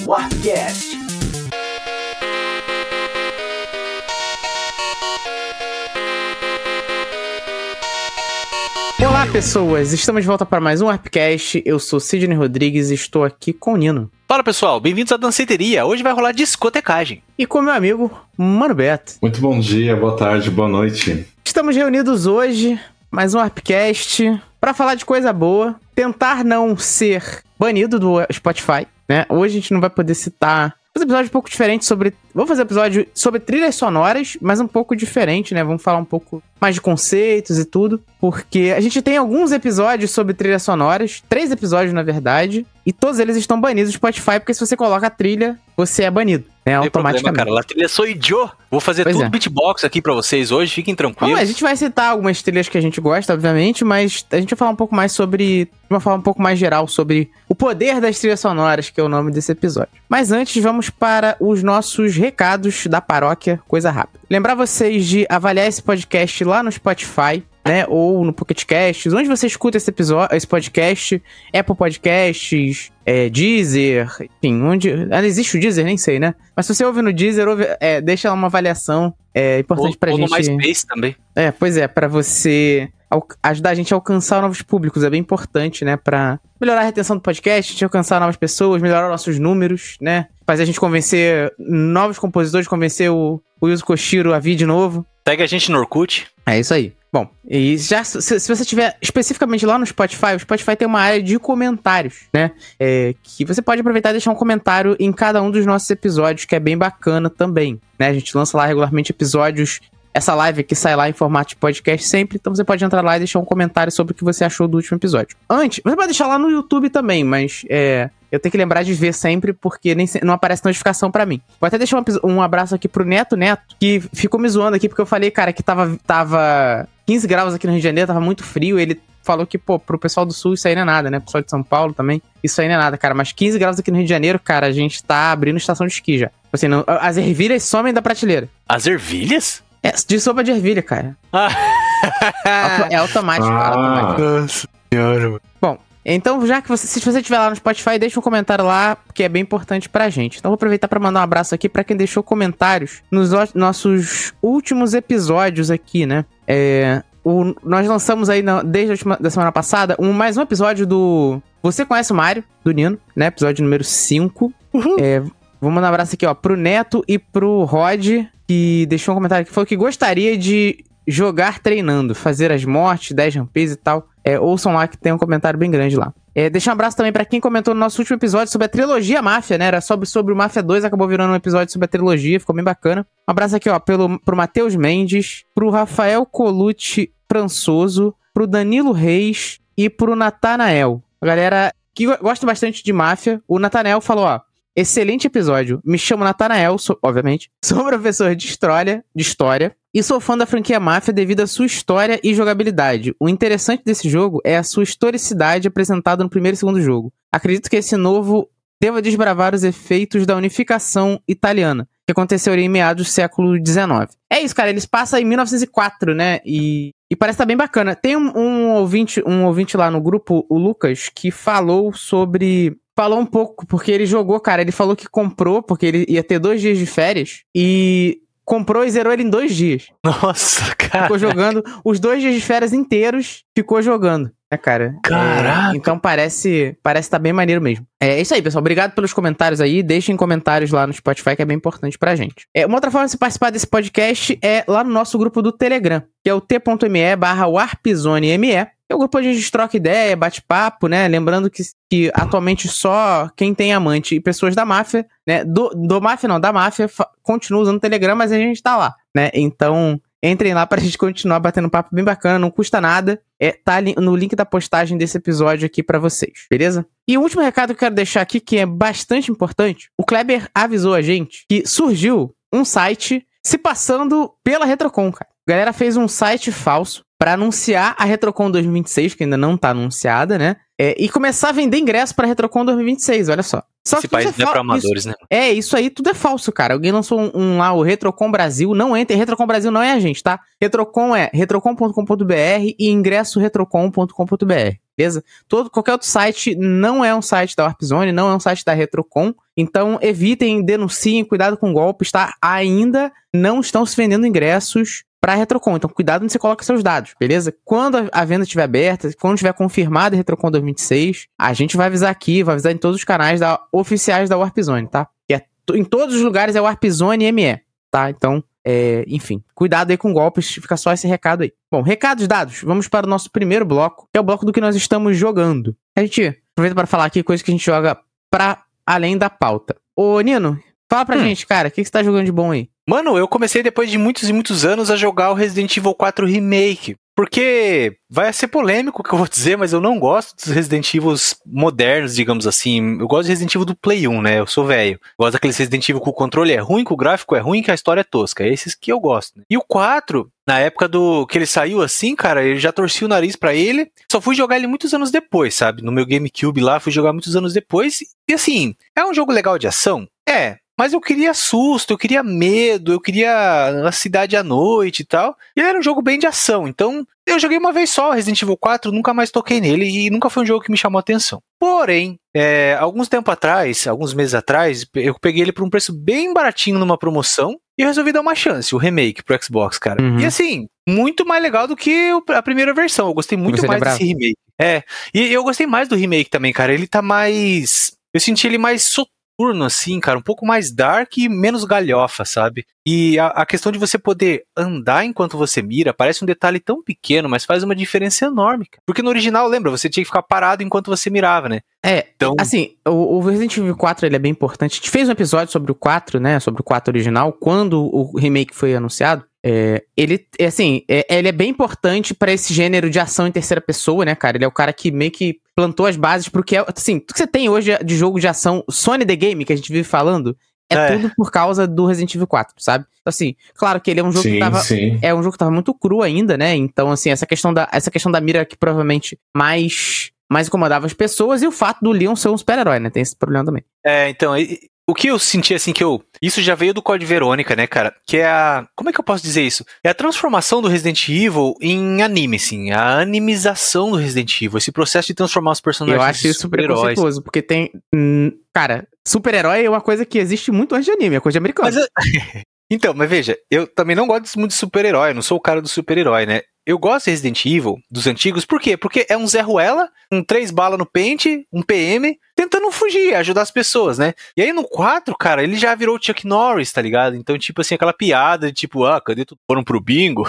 Warpcast. Olá, pessoas! Estamos de volta para mais um Warpcast. Eu sou Sidney Rodrigues e estou aqui com o Nino. Fala, pessoal, bem-vindos à Danceteria. Hoje vai rolar discotecagem. E com meu amigo, Mano Beto. Muito bom dia, boa tarde, boa noite. Estamos reunidos hoje, mais um Warpcast, para falar de coisa boa. Tentar não ser banido do Spotify, né? Hoje a gente não vai poder citar... Vamos fazer um episódio um pouco diferente sobre... Vamos fazer um episódio sobre trilhas sonoras, mas um pouco diferente, né? Vamos falar um pouco mais de conceitos e tudo. Porque a gente tem alguns episódios sobre trilhas sonoras. 3 episódios, na verdade. E todos eles estão banidos do Spotify, porque se você coloca a trilha, você é banido. Né? Não tem Automaticamente. problema, cara. A trilha sou idiota. Vou fazer tudo beatbox aqui pra vocês hoje. Fiquem tranquilos. A gente vai citar algumas trilhas que a gente gosta, obviamente, mas a gente vai falar um pouco mais sobre... De uma forma um pouco mais geral, sobre o poder das trilhas sonoras, que é o nome desse episódio. Mas antes, vamos para os nossos recados da paróquia, coisa rápida. Lembrar vocês de avaliar esse podcast lá no Spotify, né, ou no Pocket Casts, onde você escuta esse podcast, Apple Podcasts, Deezer, enfim, onde... existe o Deezer? Nem sei, né? Mas se você ouve no Deezer, deixa lá uma avaliação, importante pra gente... Ou no MySpace também. Pois é, pra você ajudar a gente a alcançar novos públicos, é bem importante, né, pra melhorar a retenção do podcast, a gente alcançar novas pessoas, melhorar nossos números, né, fazer a gente convencer novos compositores, convencer o Yuzo Koshiro a vir de novo. Segue a gente no Orkut. É isso aí. Bom, e já se você tiver especificamente lá no Spotify, o Spotify tem uma área de comentários, né? Que você pode aproveitar e deixar um comentário em cada um dos nossos episódios, que é bem bacana também, né? A gente lança lá regularmente episódios. Essa live aqui sai lá em formato de podcast sempre, então você pode entrar lá e deixar um comentário sobre o que você achou do último episódio. Antes, você pode deixar lá no YouTube também, mas eu tenho que lembrar de ver sempre, porque não aparece notificação pra mim. Vou até deixar um abraço aqui pro Neto, que ficou me zoando aqui, porque eu falei, cara, que tava 15 graus aqui no Rio de Janeiro, tava muito frio, ele falou que, pro pessoal do Sul isso aí não é nada, né? Pessoal de São Paulo também, isso aí não é nada, cara. Mas 15 graus aqui no Rio de Janeiro, cara, a gente tá abrindo estação de esqui já. Assim, as ervilhas somem da prateleira. As ervilhas? De sopa de ervilha, cara. É automático, automático. Nossa senhora, mano. Bom, então já que se você estiver lá no Spotify, deixa um comentário lá, que é bem importante pra gente. Então vou aproveitar pra mandar um abraço aqui pra quem deixou comentários nos nossos últimos episódios aqui, né? Nós lançamos aí, desde da semana passada, mais um episódio do... Você conhece o Mario, do Nino, né? Episódio número 5. Uhum. Vou mandar um abraço aqui, ó, pro Neto e pro Rod, que deixou um comentário que falou que gostaria de jogar treinando, fazer as mortes, 10 rampeis e tal. Ouçam lá que tem um comentário bem grande lá. Deixa um abraço também pra quem comentou no nosso último episódio sobre a trilogia Máfia, né? Era sobre o Máfia 2, acabou virando um episódio sobre a trilogia, ficou bem bacana. Um abraço aqui, ó, pro Matheus Mendes, pro Rafael Colucci Françoso, pro Danilo Reis e pro Natanael. A galera que gosta bastante de Máfia. O Natanael falou, ó: excelente episódio. Me chamo Natanael, obviamente. Sou professor de história e sou fã da franquia Máfia devido à sua história e jogabilidade. O interessante desse jogo é a sua historicidade apresentada no primeiro e segundo jogo. Acredito que esse novo deva desbravar os efeitos da unificação italiana, que aconteceu em meados do século XIX. É isso, cara. Eles passam em 1904, né? E parece estar bem bacana. Tem um ouvinte lá no grupo, o Lucas, que falou um pouco, porque ele jogou, cara. Ele falou que comprou, porque ele ia ter 2 dias de férias, e comprou e zerou ele em 2 dias. Nossa, cara. Ficou jogando os 2 dias de férias inteiros, ficou jogando, né, cara? Caraca. Então parece estar bem maneiro mesmo. É isso aí, pessoal. Obrigado pelos comentários aí. Deixem comentários lá no Spotify, que é bem importante pra gente. Uma outra forma de você participar desse podcast é lá no nosso grupo do Telegram, que é o t.me/warpzoneme. É o grupo onde a gente troca ideia, bate papo, né? Lembrando que atualmente só quem tem amante e pessoas da máfia, né? Da máfia, continua usando o Telegram, mas a gente tá lá, né? Então, entrem lá pra gente continuar batendo papo bem bacana, não custa nada. Tá no link da postagem desse episódio aqui pra vocês, beleza? E o último recado que eu quero deixar aqui, que é bastante importante, o Kleber avisou a gente que surgiu um site se passando pela Retrocon, cara. A galera fez um site falso pra anunciar a Retrocon 2026, que ainda não tá anunciada, né? E começar a vender ingresso pra Retrocon 2026, olha só. Só esse que país não é pra amadores, né? Isso aí tudo é falso, cara. Alguém lançou lá, o Retrocon Brasil. Não entra. Retrocon Brasil não é a gente, tá? Retrocon é retrocon.com.br e ingresso retrocon.com.br. beleza? Qualquer outro site não é um site da Warp Zone, não é um site da Retrocon, então evitem, denunciem, cuidado com golpes, tá? Ainda não estão se vendendo ingressos pra Retrocon, então cuidado onde você coloca seus dados, beleza? Quando a venda estiver aberta, quando tiver confirmada a Retrocon 2026, a gente vai avisar aqui, vai avisar em todos os canais oficiais da Warp Zone, tá? Em todos os lugares é Warp Zone ME, tá? Então, enfim, cuidado aí com golpes, fica só esse recado aí. Bom, recados dados, vamos para o nosso primeiro bloco, que é o bloco do que nós estamos jogando. A gente aproveita para falar aqui coisas que a gente joga pra além da pauta. Ô, Nino, fala pra gente, cara, o que você tá jogando de bom aí? Mano, eu comecei depois de muitos e muitos anos a jogar o Resident Evil 4 Remake. Porque vai ser polêmico o que eu vou dizer, mas eu não gosto dos Resident Evil modernos, digamos assim. Eu gosto de Resident Evil do Play 1, né? Eu sou velho. Gosto daqueles Resident Evil que o controle é ruim, que o gráfico é ruim, que a história é tosca. É esses que eu gosto. Né? E o 4, na época que ele saiu assim, cara, eu já torci o nariz pra ele. Só fui jogar ele muitos anos depois, sabe? No meu GameCube lá, fui jogar muitos anos depois. E assim, é um jogo legal de ação? Mas eu queria susto, eu queria medo, eu queria a cidade à noite e tal. E ele era um jogo bem de ação, então eu joguei uma vez só Resident Evil 4, nunca mais toquei nele e nunca foi um jogo que me chamou a atenção. Porém, alguns meses atrás, eu peguei ele por um preço bem baratinho numa promoção e eu resolvi dar uma chance, o remake pro Xbox, cara. Uhum. E assim, muito mais legal do que a primeira versão, eu gostei muito mais desse remake. E eu gostei mais do remake também, cara, ele tá mais... Eu senti ele mais soturno, assim, cara, um pouco mais dark e menos galhofa, sabe? E a questão de você poder andar enquanto você mira parece um detalhe tão pequeno, mas faz uma diferença enorme, cara. Porque no original, lembra, você tinha que ficar parado enquanto você mirava, né? Então... assim, o Resident Evil 4, ele é bem importante. A gente fez um episódio sobre o 4, né, sobre o 4 original, quando o remake foi anunciado. Ele é bem importante pra esse gênero de ação em terceira pessoa, né, cara? Ele é o cara que meio que plantou as bases pro que assim, tudo que você tem hoje de jogo de ação Sony The Game, que a gente vive falando, tudo por causa do Resident Evil 4, sabe? Então, assim, claro que ele é um jogo é um jogo que tava muito cru ainda, né? Então, assim, essa questão da mira que provavelmente mais incomodava as pessoas, e o fato do Leon ser um super-herói, né? Tem esse problema também. Então, o que eu senti, assim, isso já veio do Code Verônica, né, cara? Que é como é que eu posso dizer isso? É a transformação do Resident Evil em anime, assim. A animização do Resident Evil. Esse processo de transformar os personagens em super-heróis. Eu acho isso preconceituoso, porque tem... cara, super-herói é uma coisa que existe muito antes de anime, é coisa de americano. Então, mas veja, eu também não gosto muito de super-herói, eu não sou o cara do super-herói, né? Eu gosto de Resident Evil, dos antigos, por quê? Porque é um Zé Ruela, 3 balas no pente, um PM, tentando fugir, ajudar as pessoas, né? E aí no 4, cara, ele já virou Chuck Norris, tá ligado? Então, tipo assim, aquela piada de tipo, cadê tu? Foram pro bingo?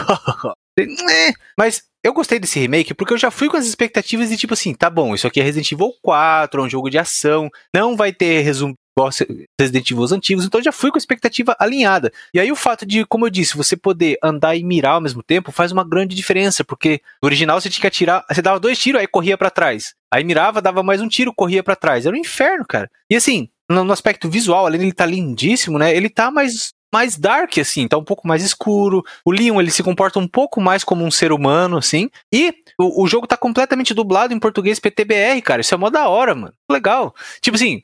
Mas eu gostei desse remake porque eu já fui com as expectativas de tipo assim, tá bom, isso aqui é Resident Evil 4, é um jogo de ação, não vai ter resumo Resident Evil antigos, então eu já fui com a expectativa alinhada. E aí o fato de, como eu disse, você poder andar e mirar ao mesmo tempo faz uma grande diferença, porque no original você tinha que atirar, você dava 2 tiros, aí corria pra trás. Aí mirava, dava mais um tiro, corria pra trás. Era um inferno, cara. E assim, no aspecto visual, além de ele tá lindíssimo, né, ele tá mais dark, assim, tá um pouco mais escuro. O Leon, ele se comporta um pouco mais como um ser humano, assim. E o jogo tá completamente dublado em português PTBR, cara. Isso é mó da hora, mano. Legal. Tipo assim,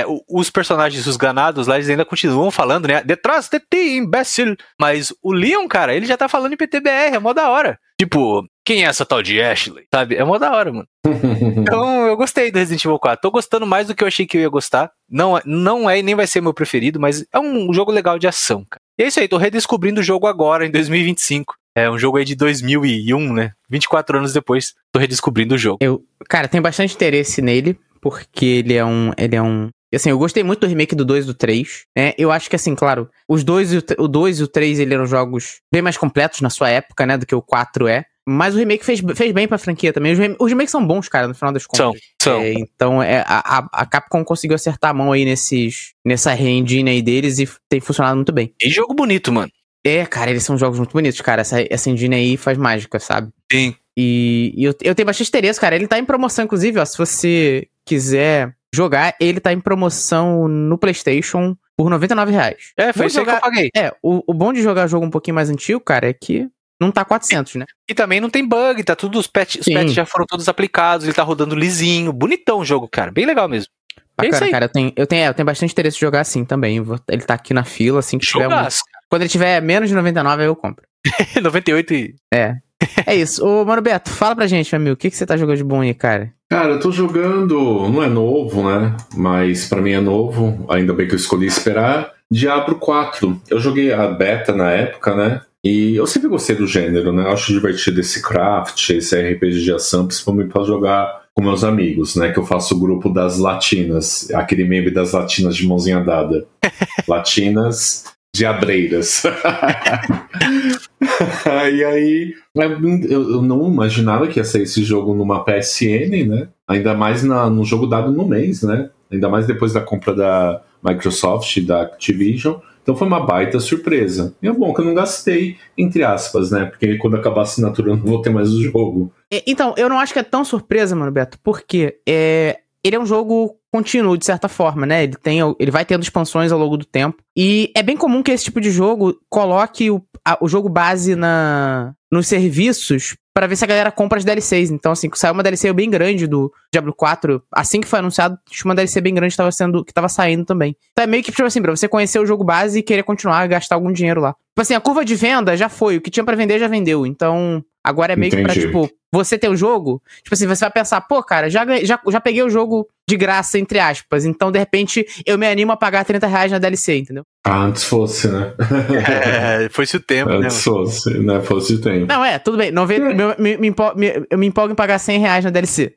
os personagens, os ganados lá, eles ainda continuam falando, né? Detrás de ti, imbécil. Mas o Leon, cara, ele já tá falando em PTBR, é mó da hora. Tipo, quem é essa tal de Ashley? Sabe? É mó da hora, mano. Então, eu gostei do Resident Evil 4. Tô gostando mais do que eu achei que eu ia gostar. Não é e nem vai ser meu preferido, mas é um jogo legal de ação, cara. E é isso aí, tô redescobrindo o jogo agora, em 2025. É um jogo aí de 2001, né? 24 anos depois, tô redescobrindo o jogo. Cara, tenho bastante interesse nele, porque ele é um... Assim, eu gostei muito do remake do 2 e do 3, né? Eu acho que, assim, claro, o 2 e o 3, ele eram jogos bem mais completos na sua época, né? Do que o 4 é. Mas o remake fez bem pra franquia também. Os remakes são bons, cara, no final das contas. São. Então, a Capcom conseguiu acertar a mão aí nessa re-engine aí deles e tem funcionado muito bem. E jogo bonito, mano. Cara, eles são jogos muito bonitos, cara. Essa engine aí faz mágica, sabe? Sim. E eu tenho bastante interesse, cara. Ele tá em promoção, inclusive, ó. Se você quiser jogar, ele tá em promoção no PlayStation por R$99. Foi isso que eu paguei. O bom de jogar jogo um pouquinho mais antigo, cara, é que não tá 400, né? E também não tem bug, tá tudo, os patches já foram todos aplicados, ele tá rodando lisinho, bonitão o jogo, cara, bem legal mesmo. Bacana, cara, eu tenho bastante interesse em jogar assim também, ele tá aqui na fila, assim que tiver... Quando ele tiver menos de 99, aí eu compro. 98 e... É isso. Ô, Mano Beto, fala pra gente, meu amigo, o que você tá jogando de bom aí, cara? Cara, eu tô jogando, não é novo, né? Mas pra mim é novo, ainda bem que eu escolhi esperar. Diablo 4. Eu joguei a beta na época, né? E eu sempre gostei do gênero, né? Eu acho divertido esse craft, esse RPG de ação, principalmente pra jogar com meus amigos, né? Que eu faço o grupo das latinas, aquele meme das latinas de mãozinha dada. Latinas diabreiras. E aí, eu não imaginava que ia sair esse jogo numa PSN, né? Ainda mais no jogo dado no mês, né? Ainda mais depois da compra da Microsoft e da Activision. Então foi uma baita surpresa. E é bom que eu não gastei, entre aspas, né? Porque quando acabar a assinatura eu não vou ter mais o jogo. Então, eu não acho que é tão surpresa, Mano Beto, porque ele é um jogo contínuo, de certa forma, né? Ele vai tendo expansões ao longo do tempo. E é bem comum que esse tipo de jogo coloque o jogo base nos serviços pra ver se a galera compra as DLCs. Então, assim, saiu uma DLC bem grande do Diablo 4. Assim que foi anunciado, tinha uma DLC bem grande que tava saindo também. Então é meio que, tipo assim, pra você conhecer o jogo base e querer continuar a gastar algum dinheiro lá. Tipo assim, a curva de venda já foi. O que tinha pra vender já vendeu. Então, agora é meio que pra, tipo, você ter o jogo. Tipo assim, você vai pensar, pô, cara, já peguei o jogo de graça, entre aspas. Então, de repente, eu me animo a pagar R$30 na DLC, entendeu? Antes fosse, né? Foi-se o tempo, né? Antes fosse, né? Fosse o tempo. Não, tudo bem. Eu me empolgo em pagar R$100 na DLC.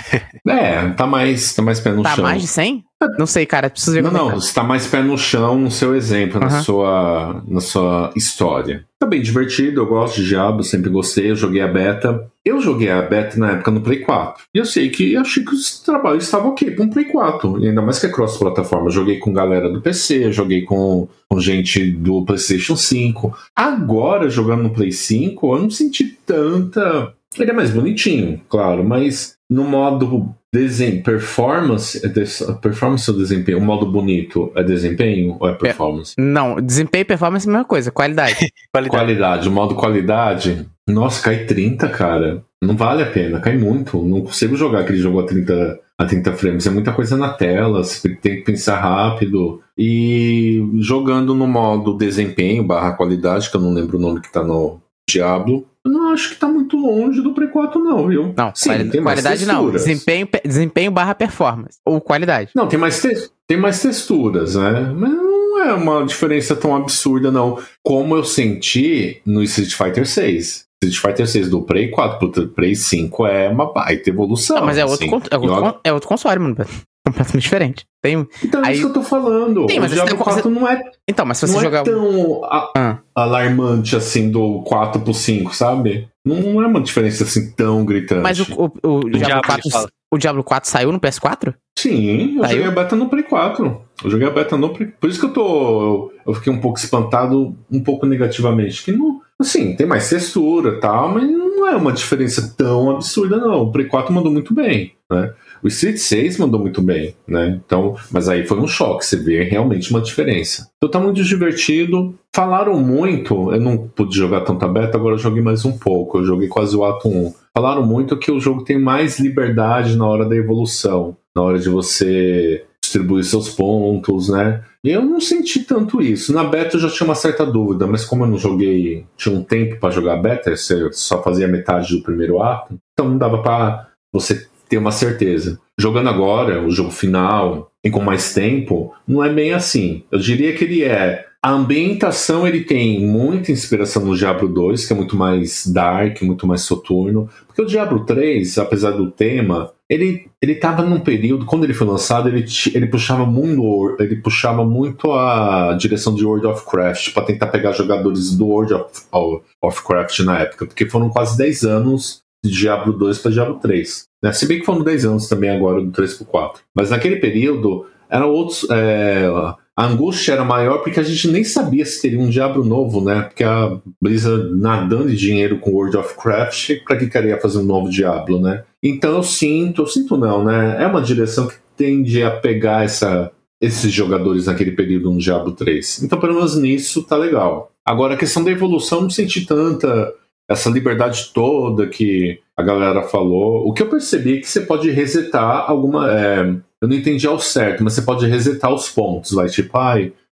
Tá mais pé no chão. Tá mais de 100? Não sei, cara. Preciso ver Não, você tá mais pé no chão no seu exemplo, na sua história. Tá bem divertido, eu gosto de Diablo, sempre gostei, eu joguei a beta. Eu joguei a beta na época no Play 4. E eu achei que os trabalhos estavam ok pra um Play 4. E ainda mais que é cross-plataforma. Eu joguei com galera do PC, joguei com gente do PlayStation 5. Agora, jogando no Play 5, eu não senti tanta... Ele é mais bonitinho, claro, mas no modo performance ou desempenho? O modo bonito é desempenho ou é performance? Não, desempenho e performance é a mesma coisa, qualidade. Qualidade, o modo qualidade. Nossa, cai 30, cara. Não vale a pena, cai muito. Não consigo jogar aquele jogo a 30 frames. É muita coisa na tela, você tem que pensar rápido. E jogando no modo desempenho / qualidade, que eu não lembro o nome que tá no Diablo, eu não acho que tá muito longe do Play 4 não, viu? Não, sim, qualidade não. Desempenho / performance. Ou qualidade. Não, tem mais texturas, né? Mas não é uma diferença tão absurda, não. Como eu senti no Street Fighter 6. Street Fighter 6 do Play 4 pro Play 5 é uma baita evolução. Não, mas é outro console, mano. Completamente diferente. Então é isso que eu tô falando. Sim, mas o Diablo 4 não é, então, mas se você jogar... tão alarmante assim do 4 pro 5, sabe? Não é uma diferença assim tão gritante. Mas o Diablo 4 saiu no PS4? Sim, eu joguei a beta no Play 4. Por isso que eu fiquei um pouco espantado, um pouco negativamente. Que não, assim, tem mais textura e tal, mas não é uma diferença tão absurda, não. O Play 4 mandou muito bem, né? O Street 6 mandou muito bem, né? Então, mas aí foi um choque, você vê realmente uma diferença. Então tá muito divertido. Falaram muito, eu não pude jogar tanta beta, agora eu joguei mais um pouco. Eu joguei quase o ato 1. Falaram muito que o jogo tem mais liberdade na hora da evolução, na hora de você distribuir seus pontos, né? E eu não senti tanto isso. Na beta eu já tinha uma certa dúvida, mas como eu não joguei, tinha um tempo pra jogar beta, eu só fazia metade do primeiro ato, então não dava pra você ter uma certeza. Jogando agora, o jogo final, e com mais tempo, não é bem assim. Eu diria que a ambientação, ele tem muita inspiração no Diablo 2, que é muito mais dark, muito mais soturno, porque o Diablo 3, apesar do tema, ele tava num período, quando ele foi lançado, ele puxava muito a direção de World of Warcraft, para tentar pegar jogadores do World of Warcraft na época, porque foram quase 10 anos de Diablo 2 para Diablo 3. Né? Se bem que foram 10 anos também agora do 3 pro 4. Mas naquele período, eram outros... a angústia era maior porque a gente nem sabia se teria um Diablo novo, né? Porque a Blizzard nadando de dinheiro com World of Warcraft, para que queria fazer um novo Diablo, né? Então eu sinto não, né? É uma direção que tende a pegar esses jogadores naquele período no Diablo 3. Então pelo menos nisso tá legal. Agora a questão da evolução, não senti tanta... essa liberdade toda que a galera falou. O que eu percebi é que você pode resetar alguma... eu não entendi ao certo, mas você pode resetar os pontos. Vai tipo,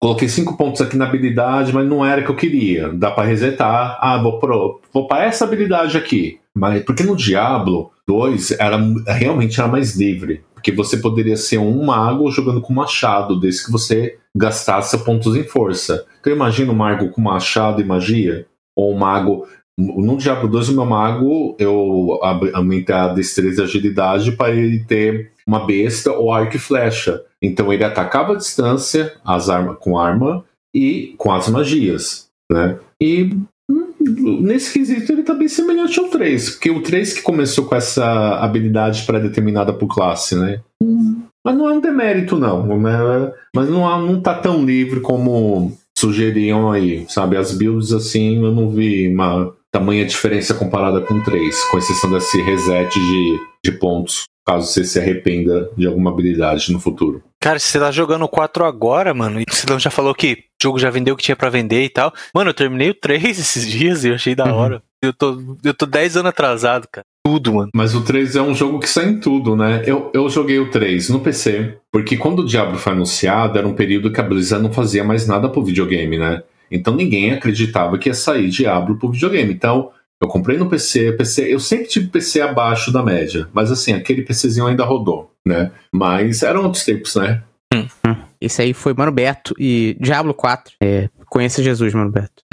coloquei 5 pontos aqui na habilidade, mas não era o que eu queria. Dá pra resetar. Vou pra essa habilidade aqui. Mas porque no Diablo 2 realmente era mais livre. Porque você poderia ser um mago jogando com machado, desde que você gastasse pontos em força. Então imagina um mago com machado e magia. Ou um mago... No Diablo 2, o meu mago, eu aumentei a destreza e agilidade para ele ter uma besta ou arco e flecha. Então ele atacava à distância com arma e com as magias, né? E nesse quesito ele tá bem semelhante ao 3, porque o 3 que começou com essa habilidade pré-determinada por classe, né? Mas não é um demérito, não, né? Mas não tá tão livre como sugeriam aí, sabe? As builds, assim, eu não vi uma tamanha diferença comparada com o 3, com exceção desse reset de pontos, caso você se arrependa de alguma habilidade no futuro. Cara, se você tá jogando o 4 agora, mano, e você já falou que o jogo já vendeu o que tinha pra vender e tal. Mano, eu terminei o 3 esses dias e eu achei da hora. Eu tô 10 anos atrasado, cara. Tudo, mano. Mas o 3 é um jogo que sai em tudo, né? Eu joguei o 3 no PC, porque quando o Diablo foi anunciado, era um período que a Blizzard não fazia mais nada pro videogame, né? Então ninguém acreditava que ia sair Diablo pro videogame. Então, eu comprei no PC, eu sempre tive PC abaixo da média, mas assim, aquele PCzinho ainda rodou, né? Mas eram outros tempos, né? Esse aí foi Mano Beto e Diablo 4. Conheça Jesus, Mano Beto.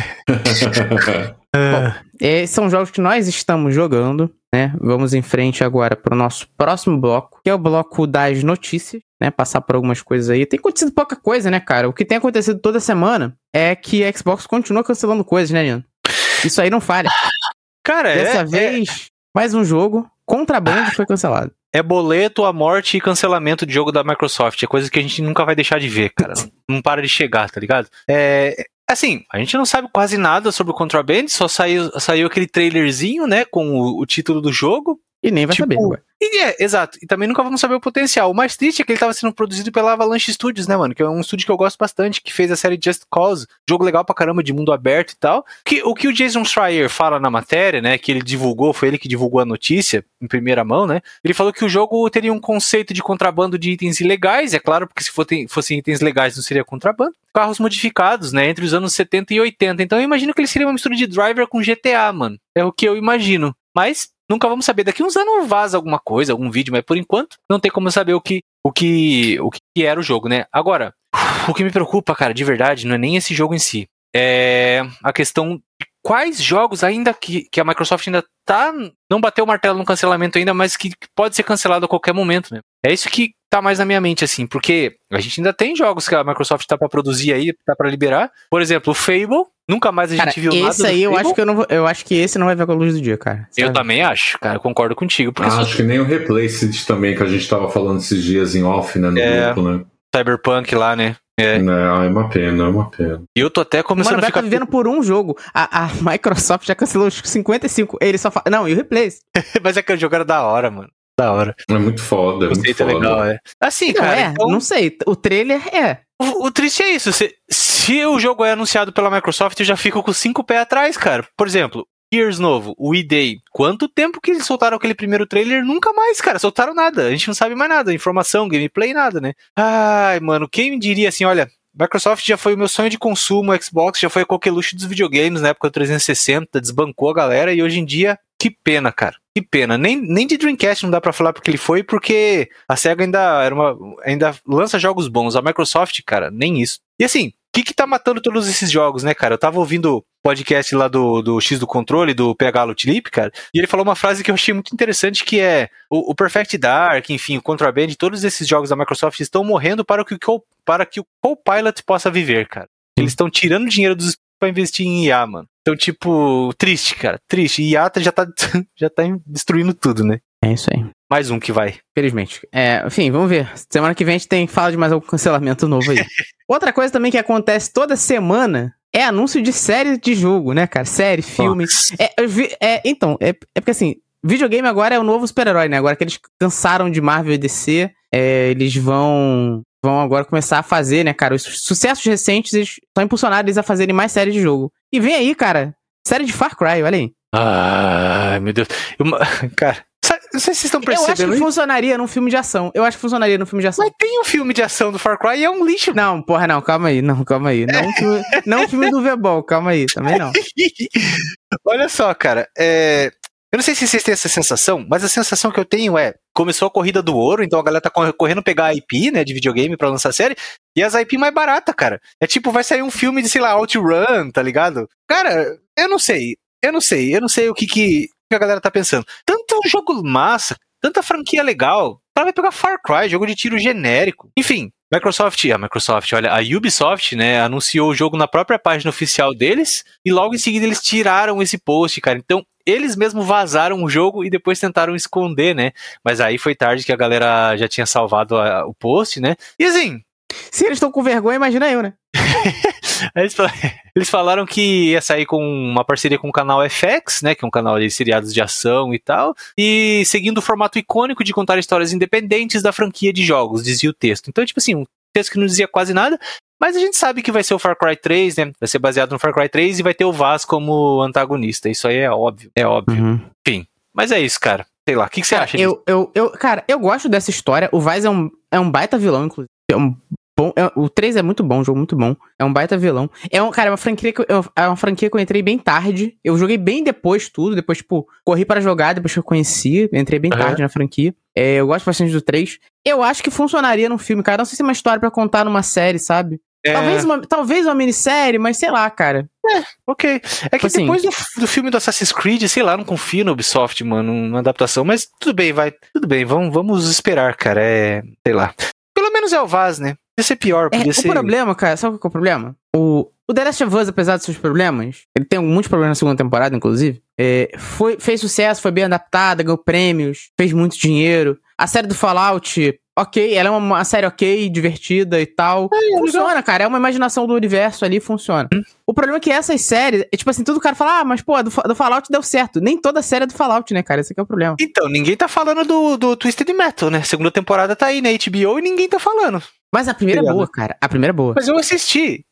Bom, esses são jogos que nós estamos jogando, né? Vamos em frente agora para o nosso próximo bloco, que é o bloco das notícias, né? Passar por algumas coisas aí. Tem acontecido pouca coisa, né, cara? O que tem acontecido toda semana é que a Xbox continua cancelando coisas, né, Leandro? Isso aí não falha. Cara, dessa vez, mais um jogo, Contraband foi cancelado. É boleto, a morte e cancelamento de jogo da Microsoft. É coisa que a gente nunca vai deixar de ver, cara. Não para de chegar, tá ligado? Assim, a gente não sabe quase nada sobre o Contraband, só saiu aquele trailerzinho, né, com o título do jogo. E nem vai saber agora. Exato. E também nunca vamos saber o potencial. O mais triste é que ele estava sendo produzido pela Avalanche Studios, né, mano? Que é um estúdio que eu gosto bastante, que fez a série Just Cause. Jogo legal pra caramba, de mundo aberto e tal. O que o Jason Schreier fala na matéria, né, que ele divulgou, foi ele que divulgou a notícia em primeira mão, né? Ele falou que o jogo teria um conceito de contrabando de itens ilegais, é claro, porque se fossem itens legais não seria contrabando. Carros modificados, né, entre os anos 70 e 80. Então eu imagino que ele seria uma mistura de Driver com GTA, mano. É o que eu imagino. Mas nunca vamos saber. Daqui uns anos vaza alguma coisa, algum vídeo, mas por enquanto não tem como saber o que era o jogo, né? Agora, o que me preocupa, cara, de verdade, não é nem esse jogo em si. É a questão de quais jogos ainda que a Microsoft ainda não bateu o martelo no cancelamento ainda, mas que pode ser cancelado a qualquer momento, né? É isso que tá mais na minha mente, assim, porque a gente ainda tem jogos que a Microsoft tá pra produzir aí, tá pra liberar. Por exemplo, o Fable, nunca mais a gente viu nada do esse aí Fable. eu acho que esse não vai ver com a luz do dia, cara. Sabe? Eu também acho, cara, eu concordo contigo. Acho que nem o Replaced também, que a gente tava falando esses dias em off, né, no grupo, né? Cyberpunk lá, né? É uma pena, é uma pena. E eu tô até começando a ficar... Tá vivendo por um jogo. A Microsoft já cancelou os 55. Ele só fala... Não, e o Replace? Mas é que o jogo era da hora, mano. Da hora. É muito foda, é muito foda. Legal, é. Assim, não, cara... então... não sei. O trailer é... O triste é isso. Se o jogo é anunciado pela Microsoft, eu já fico com 5 pés atrás, cara. Por exemplo... Gears novo, o E-Day. Quanto tempo que eles soltaram aquele primeiro trailer? Nunca mais, cara. Soltaram nada. A gente não sabe mais nada. Informação, gameplay, nada, né? Ai, mano. Quem me diria assim, olha... Microsoft já foi o meu sonho de consumo, Xbox já foi a coqueluche dos videogames na época do 360, desbancou a galera e hoje em dia, que pena, cara. Que pena. Nem de Dreamcast não dá pra falar porque ele foi, porque a SEGA ainda lança jogos bons. A Microsoft, cara, nem isso. E assim, o que tá matando todos esses jogos, né, cara? Eu tava ouvindo o podcast lá do X do Controle, do PH Lutlip, cara, e ele falou uma frase que eu achei muito interessante, que é o Perfect Dark, enfim, o Contraband, todos esses jogos da Microsoft estão morrendo para que o Copilot possa viver, cara. Eles estão tirando dinheiro dos pra investir em IA, mano. Então, tipo, triste, cara, triste. IA já tá destruindo tudo, né? É isso aí. Mais um que vai. Felizmente. Enfim, vamos ver. Semana que vem a gente fala de mais algum cancelamento novo aí. Outra coisa também que acontece toda semana é anúncio de série de jogo, né, cara? Série, filme. Então, porque assim, videogame agora é o novo super-herói, né? Agora que eles cansaram de Marvel e DC, eles vão agora começar a fazer, né, cara? Os sucessos recentes estão impulsionando eles a fazerem mais séries de jogo. E vem aí, cara, série de Far Cry, olha aí. Ai, meu Deus. Cara... não sei se vocês estão Eu percebendo. acho que funcionaria num filme de ação. Mas tem um filme de ação do Far Cry e é um lixo. Não, porra, não, calma aí. Não um filme do V-Ball, calma aí, também não. Olha só, cara, eu não sei se vocês têm essa sensação, mas a sensação que eu tenho começou a corrida do ouro, então a galera tá correndo pegar a IP, né, de videogame pra lançar série, e as IP mais barata, cara. É tipo, vai sair um filme de, sei lá, OutRun, tá ligado? Cara, eu não sei o que a galera tá pensando. Tanto jogo massa, tanta franquia legal, o cara vai pegar Far Cry, jogo de tiro genérico. Enfim, olha, a Ubisoft, né, anunciou o jogo na própria página oficial deles, e logo em seguida eles tiraram esse post, cara. Então, eles mesmos vazaram o jogo e depois tentaram esconder, né? Mas aí foi tarde que a galera já tinha salvado o post, né? E assim... Se eles estão com vergonha, imagina eu, né? Eles falaram que ia sair com uma parceria com o canal FX, né, que é um canal de seriados de ação e tal, e seguindo o formato icônico de contar histórias independentes da franquia de jogos, dizia o texto. Então, tipo assim, um texto que não dizia quase nada, mas a gente sabe que vai ser o Far Cry 3, né, vai ser baseado no Far Cry 3 e vai ter o Vaz como antagonista. Isso aí é óbvio. Uhum. Enfim, mas é isso, cara. Sei lá, o que você acha disso? Cara, eu gosto dessa história. O Vaz é um baita vilão, inclusive. O 3 é muito bom, um jogo muito bom. É um baita vilão. É uma franquia que eu entrei bem tarde. Eu joguei bem depois tudo. Depois, tipo, corri para jogar, depois que eu conheci. Entrei bem tarde na franquia. Eu gosto bastante do 3. Eu acho que funcionaria num filme, cara. Não sei se é uma história pra contar numa série, sabe? Talvez uma minissérie, mas sei lá, cara. Ok. É que assim, depois do filme do Assassin's Creed, sei lá, não confio no Ubisoft, mano, uma adaptação. Mas tudo bem, vamos esperar, cara. Sei lá. Pelo menos é o Vaz, né? Podia ser pior, podia ser... O problema, cara, sabe qual é o problema? O The Last of Us, apesar dos seus problemas, ele tem muitos problemas na segunda temporada, inclusive, fez sucesso, foi bem adaptada, ganhou prêmios, fez muito dinheiro. A série do Fallout, ok, ela é uma série ok, divertida e tal. Funciona, legal. Cara, é uma imaginação do universo ali, funciona. O problema é que essas séries, tipo assim, todo cara fala, mas pô, do Fallout deu certo. Nem toda série é do Fallout, né, cara? Esse aqui é o problema. Então, ninguém tá falando do Twisted Metal, né? Segunda temporada tá aí na HBO e ninguém tá falando. Mas a primeira é boa, cara. A primeira é boa. Mas eu assisti.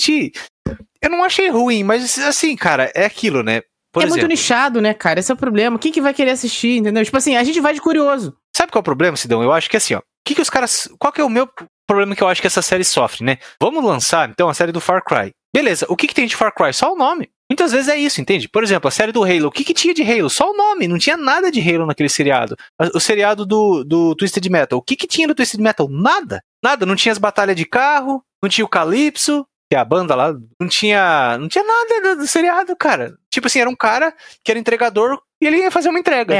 Eu não achei ruim, mas assim, cara, é aquilo, né? Por exemplo, muito nichado, né, cara? Esse é o problema. Quem que vai querer assistir, entendeu? Tipo assim, a gente vai de curioso. Sabe qual é o problema, Sidão? Eu acho que assim, ó. Qual que é o meu problema que eu acho que essa série sofre, né? Vamos lançar, então, a série do Far Cry. Beleza, o que tem de Far Cry? Só o nome. Muitas vezes é isso, entende? Por exemplo, a série do Halo. O que tinha de Halo? Só o nome. Não tinha nada de Halo naquele seriado. O seriado do Twisted Metal. O que tinha no Twisted Metal? Nada. Não tinha as batalhas de carro. Não tinha o Calypso, que é a banda lá. Não tinha nada do seriado, cara. Tipo assim, era um cara que era entregador e ele ia fazer uma entrega.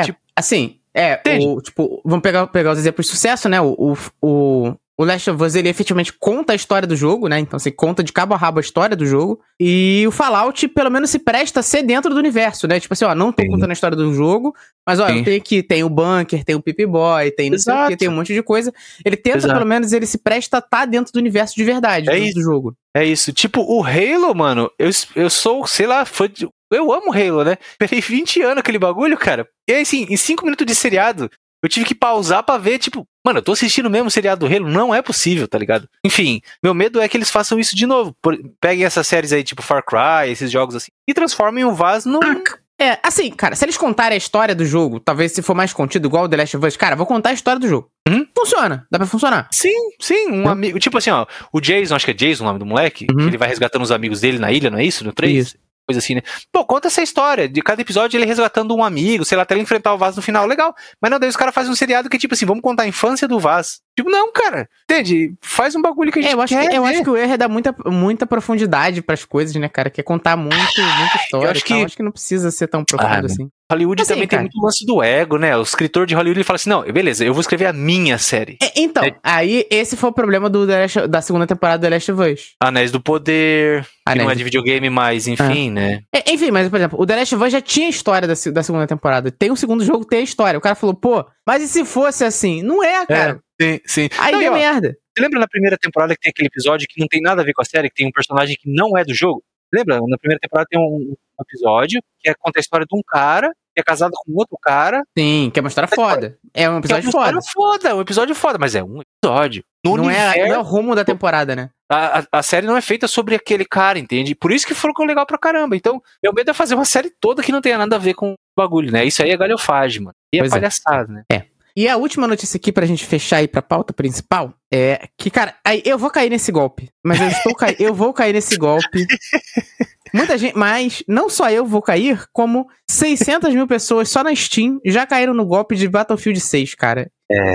Vamos pegar os exemplos de sucesso, né? O Last of Us, ele efetivamente conta a história do jogo, né? Então, você conta de cabo a rabo a história do jogo. E o Fallout, pelo menos, se presta a ser dentro do universo, né? Tipo assim, ó, não tô contando a história do jogo, mas, ó, eu tenho aqui, tem o Bunker, tem o Pip-Boy, tem não sei o que, tem um monte de coisa. Ele tenta, pelo menos, ele se presta a estar dentro do universo de verdade, do jogo. É isso. Tipo, o Halo, mano, eu sou, sei lá, eu amo Halo, né? Esperei 20 anos aquele bagulho, cara. E aí, assim, em 5 minutos de seriado, eu tive que pausar pra ver, tipo, mano, eu tô assistindo mesmo o seriado do Halo, não é possível, tá ligado? Enfim, meu medo é que eles façam isso de novo. Peguem essas séries aí, tipo Far Cry, esses jogos assim, e transformem o Vaz no... assim, cara, se eles contarem a história do jogo, talvez se for mais contido, igual o The Last of Us, cara, vou contar a história do jogo. Funciona, dá pra funcionar. Sim, um amigo, tipo assim, ó, o Jason, acho que é Jason o nome do moleque, que ele vai resgatando os amigos dele na ilha, não é isso? No 3? Isso. Coisa assim, né? Pô, conta essa história. De cada episódio ele resgatando um amigo, sei lá, até ele enfrentar o Vaz no final. Legal. Mas não, daí os caras fazem um seriado que, tipo assim, vamos contar a infância do Vaz. Tipo, não, cara. Entende? Faz um bagulho que a gente eu acho que o erro é dar muita profundidade pras coisas, né, cara? Quer contar muita história. Eu acho que não precisa ser tão profundo assim. Hollywood assim, também, cara, tem muito lance do ego, né? O escritor de Hollywood ele fala assim, não, beleza, eu vou escrever a minha série. Aí esse foi o problema da segunda temporada do The Last of Us. Anéis do Poder, que não é de videogame mais, enfim, né? Enfim, mas, por exemplo, o The Last of Us já tinha a história da segunda temporada. Tem um segundo jogo, tem a história. O cara falou, pô, mas e se fosse assim? Não é, cara. Sim. Aí deu merda. Você lembra na primeira temporada que tem aquele episódio que não tem nada a ver com a série, que tem um personagem que não é do jogo? Lembra? Na primeira temporada tem um episódio que conta a história de um cara que é casado com outro cara. Sim, que é uma história foda. É um episódio foda. Um episódio foda, mas é um episódio. Não é o rumo da temporada, né? A série não é feita sobre aquele cara, entende? Por isso que ficou legal pra caramba. Então, meu medo é fazer uma série toda que não tenha nada a ver com o bagulho, né? Isso aí é galhofagem, mano. E é palhaçada, né? E a última notícia aqui pra gente fechar aí pra pauta principal é que, cara, aí eu vou cair nesse golpe. Mas eu vou cair nesse golpe. Muita gente, mas não só eu vou cair, como 600 mil pessoas só na Steam já caíram no golpe de Battlefield 6, cara.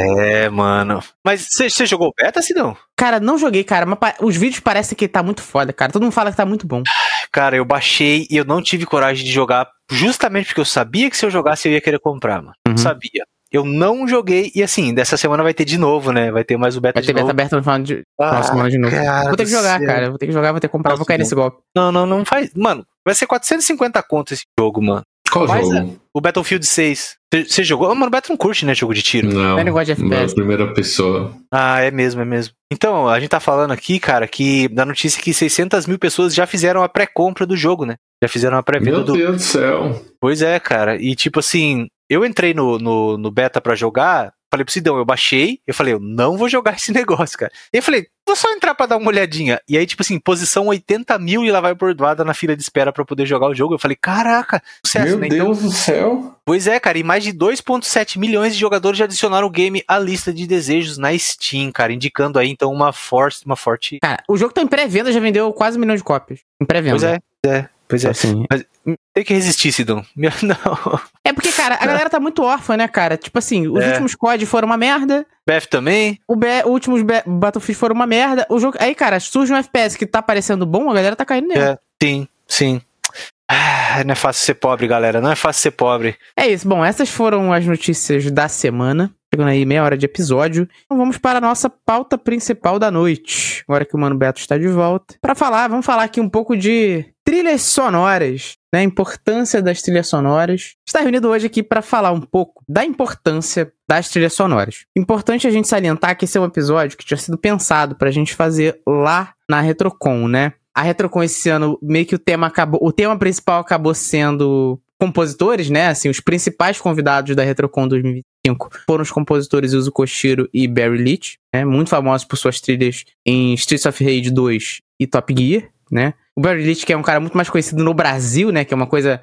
Mano. Mas você jogou beta, Sidão? Cara, não joguei, cara, mas os vídeos parecem que tá muito foda, cara. Todo mundo fala que tá muito bom. Cara, eu baixei e eu não tive coragem de jogar justamente porque eu sabia que se eu jogasse eu ia querer comprar, mano. Sabia. Eu não joguei, e assim, dessa semana vai ter de novo, né? Vai ter mais o beta de novo. Vai ter beta aberta no final de semana de novo. Vou ter que jogar, cara. Vou ter que jogar, vou ter que comprar, vou cair nesse golpe. Não faz. Mano, vai ser 450 conto esse jogo, mano. Qual jogo? O Battlefield 6. Você jogou? Mano, o Beto não curte, né, jogo de tiro. Não, é negócio de FPS. Primeira pessoa. É mesmo. Então, a gente tá falando aqui, cara, que da notícia que 600 mil pessoas já fizeram a pré-compra do jogo, né? Já fizeram a pré-venda do... Meu Deus do céu. Pois é, cara. E tipo assim, eu entrei no beta pra jogar, falei pro Sidão, eu baixei, eu falei, eu não vou jogar esse negócio, cara. E eu falei, vou só entrar pra dar uma olhadinha. E aí, tipo assim, posição 80 mil e lá vai bordoada na fila de espera pra poder jogar o jogo. Eu falei, caraca, sucesso, né? Meu Deus do céu. Pois é, cara, e mais de 2,7 milhões de jogadores já adicionaram o game à lista de desejos na Steam, cara, indicando aí, então, uma forte... Cara, o jogo tá em pré-venda, já vendeu quase 1 milhão de cópias. Em pré-venda. Pois é. Assim, mas tem que resistir, Sidão. Não. É porque, cara, a galera tá muito órfã, né, cara? Tipo assim, os últimos COD foram uma merda. BF também. Os últimos Battlefield foram uma merda. O jogo... Aí, cara, surge um FPS que tá parecendo bom, a galera tá caindo nele. Sim. Não é fácil ser pobre, galera. Não é fácil ser pobre. É isso. Bom, essas foram as notícias da semana. Chegando aí meia hora de episódio. Então vamos para a nossa pauta principal da noite. Agora que o Mano Beto está de volta. Vamos falar aqui um pouco de trilhas sonoras, né? A importância das trilhas sonoras. Está reunido hoje aqui para falar um pouco da importância das trilhas sonoras. Importante a gente salientar que esse é um episódio que tinha sido pensado pra gente fazer lá na Retrocon, né? A Retrocon esse ano, meio que o tema principal acabou sendo compositores, né? Assim, os principais convidados da Retrocon 2025 foram os compositores Yuzo Koshiro e Barry Leach, né? Muito famosos por suas trilhas em Streets of Rage 2 e Top Gear, né? O Barry Leach, que é um cara muito mais conhecido no Brasil, né? Que é uma coisa...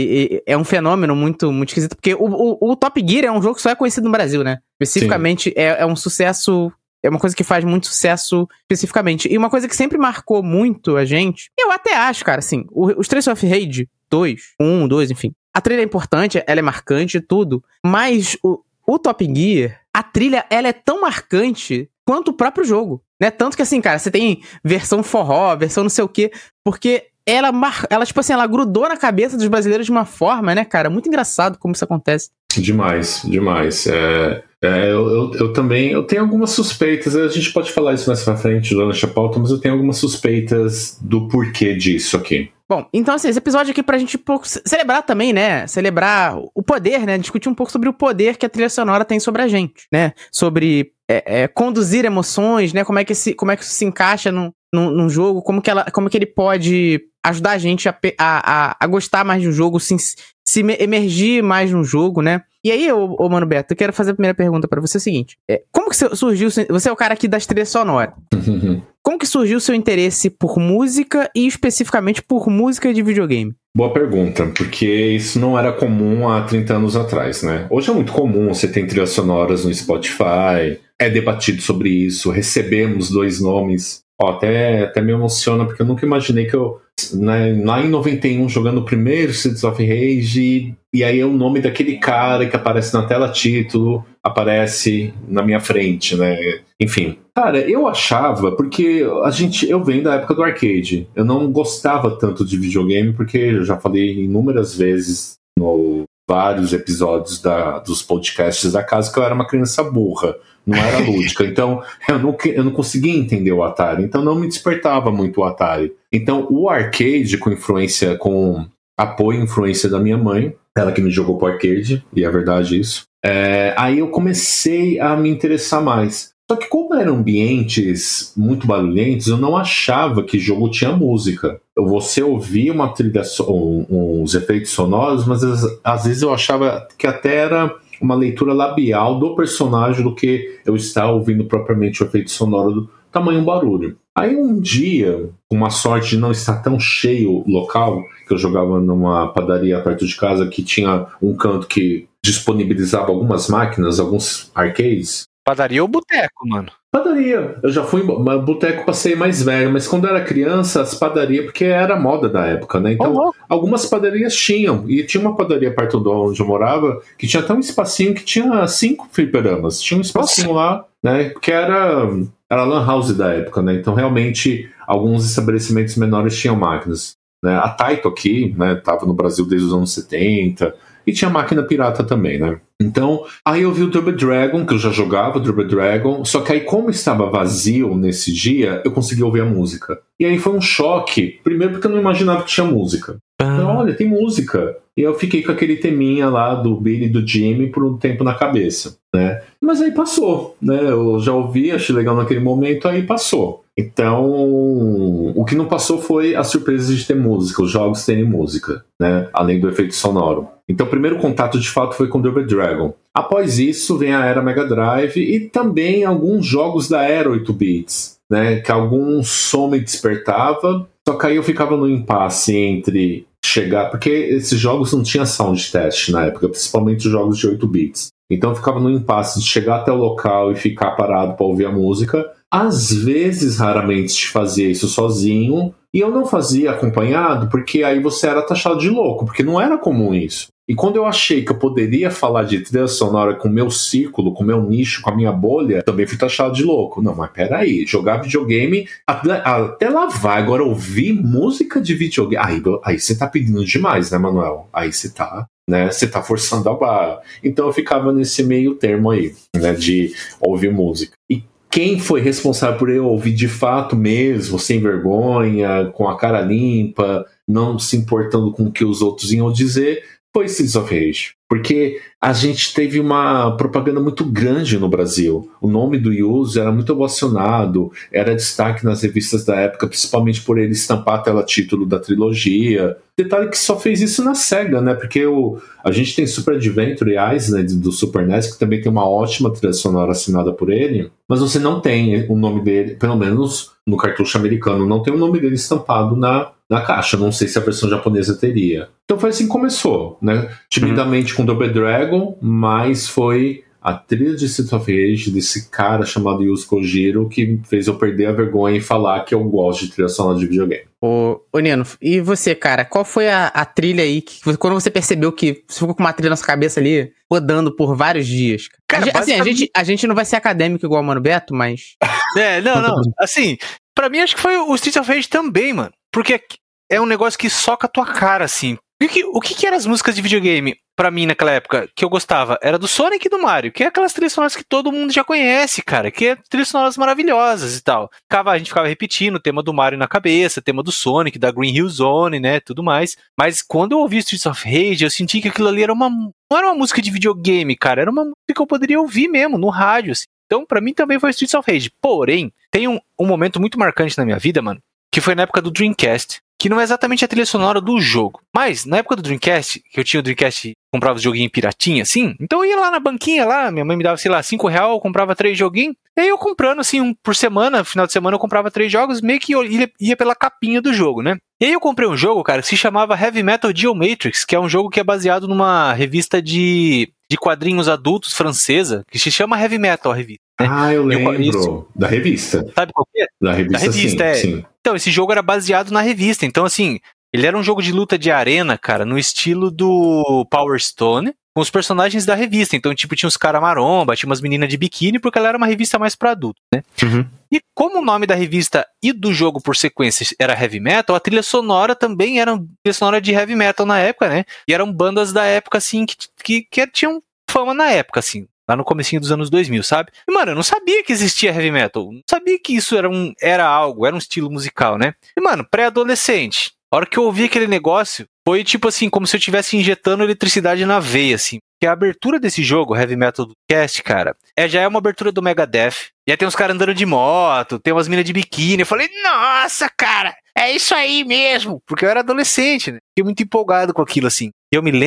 É um fenômeno muito, muito esquisito, porque o Top Gear é um jogo que só é conhecido no Brasil, né? Especificamente, é um sucesso... É uma coisa que faz muito sucesso especificamente. E uma coisa que sempre marcou muito a gente, eu até acho, cara, assim, o Streets of Rage 2, 1, 2, enfim, a trilha é importante, ela é marcante e tudo, mas o Top Gear, a trilha, ela é tão marcante quanto o próprio jogo, né? Tanto que, assim, cara, você tem versão forró, versão não sei o quê, porque ela tipo assim, ela grudou na cabeça dos brasileiros de uma forma, né, cara? Muito engraçado como isso acontece. Demais. Eu também tenho algumas suspeitas, a gente pode falar isso mais pra frente durante a pauta, mas eu tenho algumas suspeitas do porquê disso aqui. Bom, então assim, esse episódio aqui pra gente um pouco celebrar também, né, celebrar o poder, né, discutir um pouco sobre o poder que a trilha sonora tem sobre a gente, né, sobre conduzir emoções, né, como é que isso se encaixa num jogo, como que ele pode ajudar a gente a gostar mais de um jogo, se emergir mais no jogo, né? E aí, ô Mano Beto, eu quero fazer a primeira pergunta pra você, o seguinte. Como que surgiu... Você é o cara aqui das trilhas sonoras. Como que surgiu o seu interesse por música e especificamente por música de videogame? Boa pergunta, porque isso não era comum há 30 anos atrás, né? Hoje é muito comum, você tem trilhas sonoras no Spotify, é debatido sobre isso, recebemos 2 nomes. Até me emociona, porque eu nunca imaginei que eu... Lá em 91, jogando o primeiro Streets of Rage, e aí o nome daquele cara que aparece na tela título aparece na minha frente, né? Enfim. Cara, eu achava, porque eu venho da época do arcade. Eu não gostava tanto de videogame, porque eu já falei inúmeras vezes no vários episódios dos podcasts da casa que eu era uma criança burra. Não era lúdica, então eu não conseguia entender o Atari, então não me despertava muito o Atari. Então o arcade com apoio e influência da minha mãe, ela que me jogou pro arcade, e é verdade isso, aí eu comecei a me interessar mais. Só que como eram ambientes muito barulhentos, eu não achava que jogo tinha música. Você ouvia uma trilha, uns efeitos sonoros, mas às vezes eu achava que até era uma leitura labial do personagem do que eu estar ouvindo propriamente o efeito sonoro do tamanho barulho. Aí um dia, com uma sorte de não estar tão cheio o local, que eu jogava numa padaria perto de casa que tinha um canto que disponibilizava algumas máquinas, alguns arcades. Padaria ou boteco, mano? Padaria. Eu já fui em boteco, passei mais velho, mas quando eu era criança, as padarias, porque era moda da época, né? Então, algumas padarias tinham. E tinha uma padaria perto de onde eu morava que tinha até um espacinho que tinha 5 fliperamas. Tinha um espacinho lá, né? Que era a lan house da época, né? Então, realmente, alguns estabelecimentos menores tinham máquinas. Né? A Taito aqui, né? Tava no Brasil desde os anos 70. E tinha máquina pirata também, né? Então, aí eu vi o Double Dragon, que eu já jogava o Double Dragon, só que aí como estava vazio nesse dia, eu consegui ouvir a música. E aí foi um choque, primeiro porque eu não imaginava que tinha música. Então, olha, tem música. E eu fiquei com aquele teminha lá do Billy e do Jimmy por um tempo na cabeça, né? Mas aí passou, né? Eu já ouvi, achei legal naquele momento, aí passou. Então, o que não passou foi a surpresa de ter música, os jogos terem música, né? Além do efeito sonoro. Então, o primeiro contato de fato foi com Double Dragon. Após isso, vem a era Mega Drive e também alguns jogos da era 8 bits, né? Que algum som me despertava, só que aí eu ficava no impasse entre chegar, porque esses jogos não tinham sound test na época, principalmente os jogos de 8 bits. Então eu ficava no impasse de chegar até o local e ficar parado para ouvir a música. Às vezes, raramente, fazia isso sozinho, e eu não fazia acompanhado, porque aí você era taxado de louco, porque não era comum isso. E quando eu achei que eu poderia falar de trilha sonora com o meu círculo, com o meu nicho, com a minha bolha, também fui taxado de louco. Não, mas peraí, jogar videogame, até lá vai. Agora, ouvir música de videogame, aí você tá pedindo demais, né, Manuel? Aí você tá... né, você tá forçando a barra. Então eu ficava nesse meio termo aí, né, de ouvir música. E quem foi responsável por eu ouvir de fato mesmo, sem vergonha, com a cara limpa, não se importando com o que os outros iam dizer, foi Streets of Rage. Porque a gente teve uma propaganda muito grande no Brasil. O nome do Yuzo era muito ovacionado, era destaque nas revistas da época, principalmente por ele estampar a tela título da trilogia. Detalhe que só fez isso na SEGA, né? Porque a gente tem Super Adventure Ice, né, do Super NES, que também tem uma ótima trilha sonora assinada por ele, mas você não tem o nome dele, pelo menos no cartucho americano, não tem o nome dele estampado na caixa. Não sei se a versão japonesa teria. Então foi assim que começou, né? Timidamente com Double Dragon, mas foi a trilha de Streets of Rage desse cara chamado Yuzo Kojiro que fez eu perder a vergonha e falar que eu gosto de trilha sonora de videogame. Ô Nino, e você, cara, qual foi a trilha aí que quando você percebeu que você ficou com uma trilha na sua cabeça ali, rodando por vários dias? Cara, assim, a gente não vai ser acadêmico igual o Mano Beto, mas... não. Assim, pra mim acho que foi o Streets of Rage também, mano. Porque é um negócio que soca a tua cara, assim. O que eram as músicas de videogame, pra mim, naquela época, que eu gostava? Era do Sonic e do Mario, que é aquelas trilhas sonoras que todo mundo já conhece, cara, que é trilhas sonoras maravilhosas e tal. A gente ficava repetindo o tema do Mario na cabeça, o tema do Sonic, da Green Hill Zone, né, tudo mais. Mas quando eu ouvi Streets of Rage, eu senti que aquilo ali não era uma música de videogame, cara, era uma música que eu poderia ouvir mesmo, no rádio, assim. Então, pra mim também foi Streets of Rage. Porém, tem um momento muito marcante na minha vida, mano, que foi na época do Dreamcast, que não é exatamente a trilha sonora do jogo. Mas, na época do Dreamcast, que eu tinha o Dreamcast, comprava os joguinhos piratinha, assim, então eu ia lá na banquinha, lá, minha mãe me dava, sei lá, R$5, eu comprava 3 joguinhos, e aí eu comprando, assim, um por semana, final de semana eu comprava 3 jogos, meio que eu ia pela capinha do jogo, né? E aí eu comprei um jogo, cara, que se chamava Heavy Metal Geomatrix, que é um jogo que é baseado numa revista de quadrinhos adultos francesa, que se chama Heavy Metal, a revista. Né? Ah, eu lembro. Da revista. Sabe qual que é? Da revista, sim. Então, esse jogo era baseado na revista. Então, assim, ele era um jogo de luta de arena, cara, no estilo do Power Stone, com os personagens da revista. Então, tipo, tinha uns caras maromba, tinha umas meninas de biquíni, porque ela era uma revista mais pra adulto, né? Uhum. E como o nome da revista e do jogo por sequência era Heavy Metal, a trilha sonora também era uma trilha sonora de Heavy Metal na época, né? E eram bandas da época, assim, que tinham fama na época, assim. Lá no comecinho dos anos 2000, sabe? E, mano, eu não sabia que existia heavy metal. Não sabia que isso era um estilo musical, né? E, mano, pré-adolescente, a hora que eu ouvi aquele negócio, foi tipo assim, como se eu estivesse injetando eletricidade na veia, assim. Porque a abertura desse jogo, Heavy Metal do Cast, cara, já é uma abertura do Megadeth. E aí tem uns caras andando de moto, tem umas minas de biquíni. Eu falei, nossa, cara, é isso aí mesmo. Porque eu era adolescente, né? Fiquei muito empolgado com aquilo, assim. E eu me lembro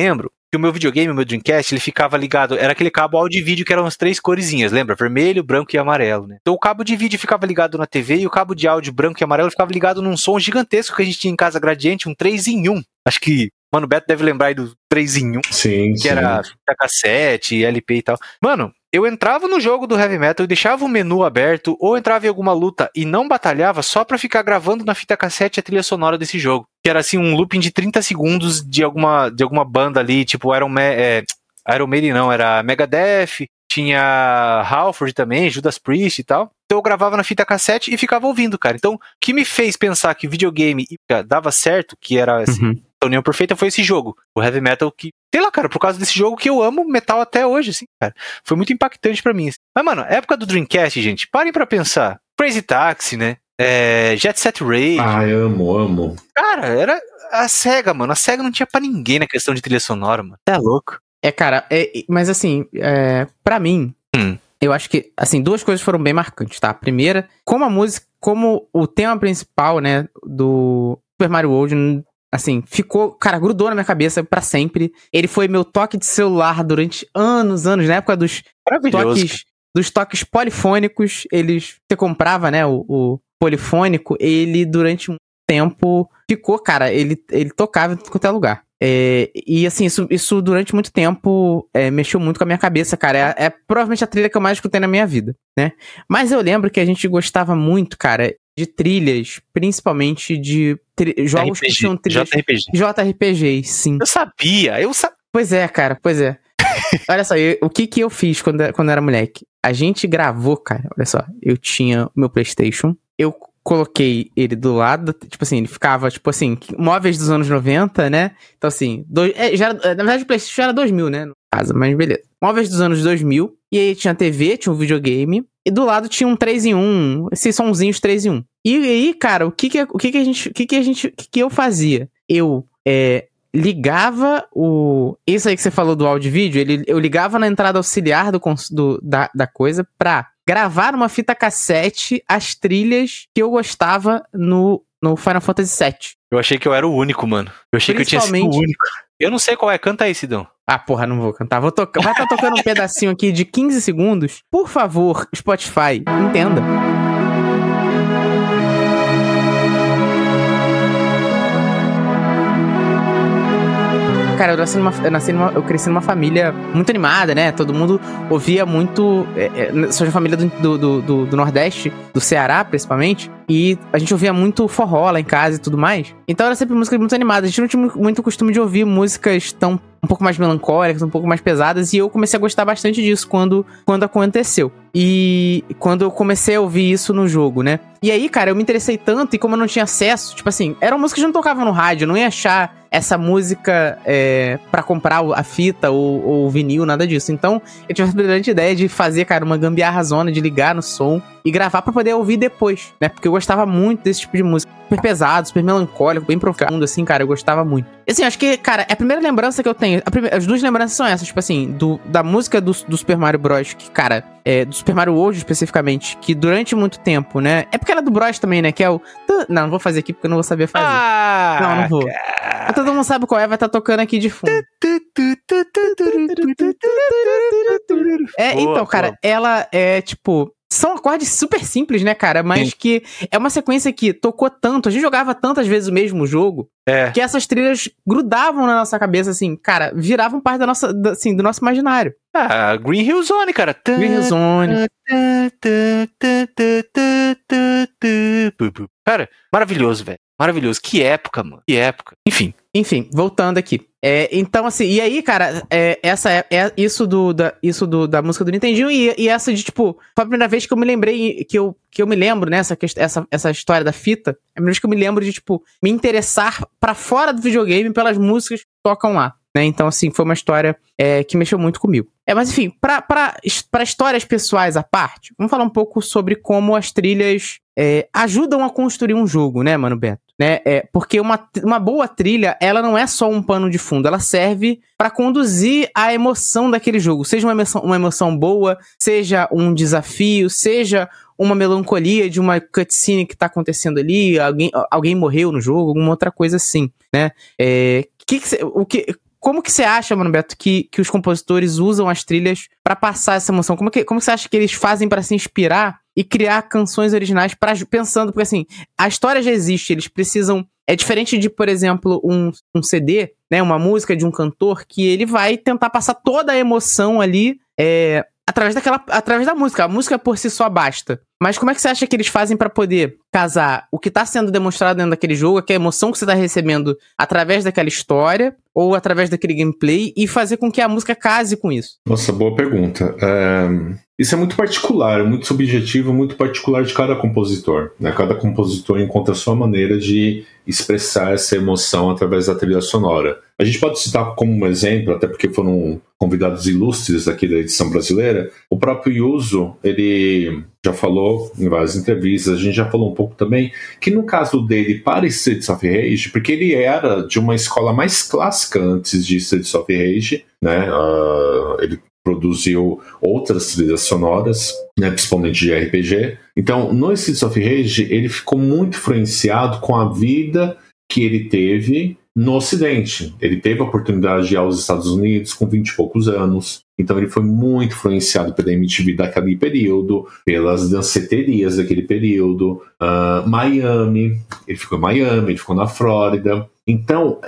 que o meu videogame, o meu Dreamcast, ele ficava ligado, era aquele cabo áudio e vídeo que eram as 3 coresinhas, lembra? Vermelho, branco e amarelo, né? Então o cabo de vídeo ficava ligado na TV e o cabo de áudio branco e amarelo ficava ligado num som gigantesco que a gente tinha em casa Gradiente, um 3 em 1. Acho que Mano Beto deve lembrar aí do 3 em 1. Sim, que era fita cassete, LP e tal. Mano, eu entrava no jogo do Heavy Metal e deixava o menu aberto, ou entrava em alguma luta e não batalhava só pra ficar gravando na fita cassete a trilha sonora desse jogo. Que era assim, um looping de 30 segundos de alguma banda ali, tipo Iron Maiden não, era Megadeth, tinha Halford também, Judas Priest e tal. Então eu gravava na fita cassete e ficava ouvindo, cara. Então, o que me fez pensar que videogame dava certo, que era assim, a união perfeita, foi esse jogo, o Heavy Metal, que, sei lá, cara, por causa desse jogo que eu amo metal até hoje, assim, cara. Foi muito impactante pra mim. Assim. Mas, mano, época do Dreamcast, gente, parem pra pensar. Crazy Taxi, né? Jet Set Radio. Amo. Cara, era a SEGA, mano. A SEGA não tinha pra ninguém na questão de trilha sonora, mano. É louco. Cara, mas assim, pra mim, eu acho que, assim, 2 coisas foram bem marcantes, tá? A primeira, como o tema principal, né, do Super Mario World, assim, ficou, cara, grudou na minha cabeça pra sempre. Ele foi meu toque de celular durante anos, na época dos toques polifônicos. Você comprava, né, o polifônico, ele durante um tempo ficou, cara, ele tocava em qualquer lugar. E assim, isso durante muito tempo mexeu muito com a minha cabeça, cara. É provavelmente a trilha que eu mais escutei na minha vida, né? Mas eu lembro que a gente gostava muito, cara, de trilhas, principalmente de jogos que tinham trilhas... JRPG, sim. Eu sabia. Pois é, cara, pois é. Olha só, o que eu fiz quando eu era moleque? A gente gravou, cara, olha só. Eu tinha o meu PlayStation, eu coloquei ele do lado, tipo assim, ele ficava, tipo assim, móveis dos anos 90, né? Então assim, na verdade o PlayStation já era 2000, né? No caso, mas beleza. Móveis dos anos 2000, e aí tinha TV, tinha um videogame, e do lado tinha um 3 em 1, esses sonzinhos 3 em 1. E aí, cara, o que eu fazia? Eu ligava isso aí que você falou do áudio e vídeo, eu ligava na entrada auxiliar da coisa pra gravar numa fita cassete as trilhas que eu gostava no Final Fantasy VII. Eu achei que eu era o único, mano. Eu achei que eu tinha sido o único. Eu não sei qual é. Canta aí, Sidão. Ah, porra, não vou cantar. Vai estar tocando um pedacinho aqui de 15 segundos. Por favor, Spotify, entenda. Cara, eu cresci numa família muito animada, né? Todo mundo ouvia muito... sou de uma família do Nordeste, do Ceará, principalmente. E a gente ouvia muito forró lá em casa e tudo mais. Então era sempre música muito animada. A gente não tinha muito costume de ouvir músicas um pouco mais melancólicas, um pouco mais pesadas. E eu comecei a gostar bastante disso quando aconteceu. E quando eu comecei a ouvir isso no jogo, né? E aí, cara, eu me interessei tanto, e como eu não tinha acesso, tipo assim, eram músicas que não tocavam no rádio, eu não ia achar essa música pra comprar a fita ou o vinil, nada disso. Então, eu tive a brilhante ideia de fazer, cara, uma gambiarra zona, de ligar no som e gravar pra poder ouvir depois, né? Porque eu gostava muito desse tipo de música. Super pesado, super melancólico, bem profundo, assim, cara, eu gostava muito. E assim, acho que, cara, a primeira lembrança que eu tenho, as 2 lembranças são essas, tipo assim, da música do Super Mario Bros, que, cara, do Super Mario World especificamente, que durante muito tempo, né, é porque ela é do Bros também, né, que é o... Não vou fazer aqui porque eu não vou saber fazer. Não vou. Mas todo mundo sabe qual é, vai estar tocando aqui de fundo. Então, cara, ela é, tipo... São acordes super simples, né, cara? Mas que é uma sequência que tocou tanto, a gente jogava tantas vezes o mesmo jogo, que essas trilhas grudavam na nossa cabeça, assim, cara, viravam parte do nosso imaginário. Green Hill Zone, cara. Green Hill Zone. Cara, maravilhoso, velho. Maravilhoso. Que época, mano. Que época. Enfim, voltando aqui. Então, assim, e aí, cara, isso da música do Nintendinho e essa de, tipo, foi a primeira vez que eu me lembrei, que eu me lembro, né, essa história da fita, é a primeira vez que eu me lembro de, tipo, me interessar pra fora do videogame pelas músicas que tocam lá, né, então, assim, foi uma história que mexeu muito comigo. Mas, enfim, pra histórias pessoais à parte, vamos falar um pouco sobre como as trilhas ajudam a construir um jogo, né, Mano Beto? Né? Porque uma boa trilha, ela não é só um pano de fundo, ela serve pra conduzir a emoção daquele jogo, seja uma emoção boa, seja um desafio, seja uma melancolia de uma cutscene que tá acontecendo ali, alguém morreu no jogo, alguma outra coisa assim, né? como que você acha, mano, Beto, que os compositores usam as trilhas pra passar essa emoção? Como você acha que eles fazem pra se inspirar e criar canções originais pensando, porque assim, a história já existe, eles precisam... É diferente de, por exemplo, um CD, né, uma música de um cantor, que ele vai tentar passar toda a emoção ali através da música. A música por si só basta. Mas como é que você acha que eles fazem pra poder casar o que tá sendo demonstrado dentro daquele jogo, que é a emoção que você tá recebendo através daquela história ou através daquele gameplay, e fazer com que a música case com isso? Nossa, boa pergunta. Isso é muito particular, muito subjetivo, muito particular de cada compositor, né? Cada compositor encontra a sua maneira de expressar essa emoção através da trilha sonora. A gente pode citar como um exemplo, até porque foram convidados ilustres aqui da edição brasileira, o próprio Yuzo, ele já falou em várias entrevistas, a gente já falou um pouco também, que no caso dele para Streets of Rage, porque ele era de uma escola mais clássica antes de Streets of Rage, né? Ele produziu outras trilhas sonoras, né, principalmente de RPG. Então, no Streets of Rage, ele ficou muito influenciado com a vida que ele teve no Ocidente. Ele teve a oportunidade de ir aos Estados Unidos com 20 e poucos anos. Então ele foi muito influenciado pela MTV daquele período, pelas danceterias daquele período. Miami, ele ficou em Miami, ele ficou na Flórida. Então,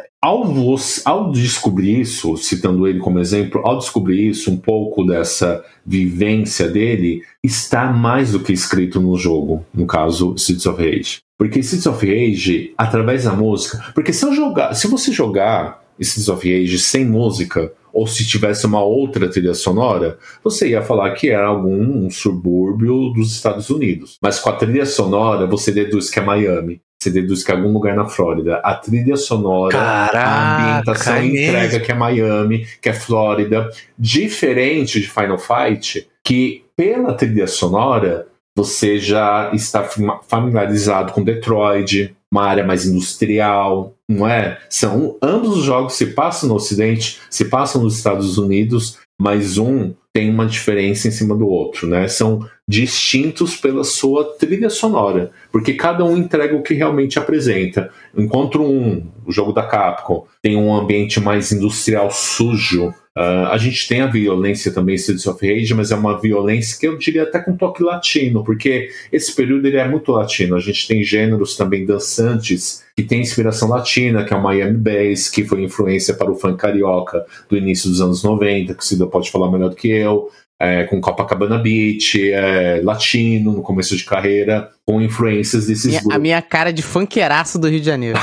ao descobrir isso, citando ele como exemplo, ao descobrir isso, um pouco dessa vivência dele, está mais do que escrito no jogo, no caso Streets of Rage. Porque Streets of Rage, através da música... Porque se você jogar Streets of Rage sem música, ou se tivesse uma outra trilha sonora, você ia falar que era algum subúrbio dos Estados Unidos. Mas com a trilha sonora, você deduz que é Miami. Você deduz que é algum lugar na Flórida. A trilha sonora, a ambientação entrega que é Miami, que é Flórida. Diferente de Final Fight, que pela trilha sonora... Você já está familiarizado com Detroit, uma área mais industrial, não é? Ambos os jogos se passam no Ocidente, se passam nos Estados Unidos, mas um tem uma diferença em cima do outro, né? São distintos pela sua trilha sonora, porque cada um entrega o que realmente apresenta. Enquanto o jogo da Capcom, tem um ambiente mais industrial sujo. A gente tem a violência também em Streets of Rage, mas é uma violência que eu diria até com toque latino, porque esse período ele é muito latino. A gente tem gêneros também dançantes que tem inspiração latina, que é o Miami Bass, que foi influência para o funk carioca do início dos anos 90, que o Cida pode falar melhor do que eu. Com Copacabana Beach, latino no começo de carreira, com influências desses grupos. A minha cara de funkeiraço do Rio de Janeiro.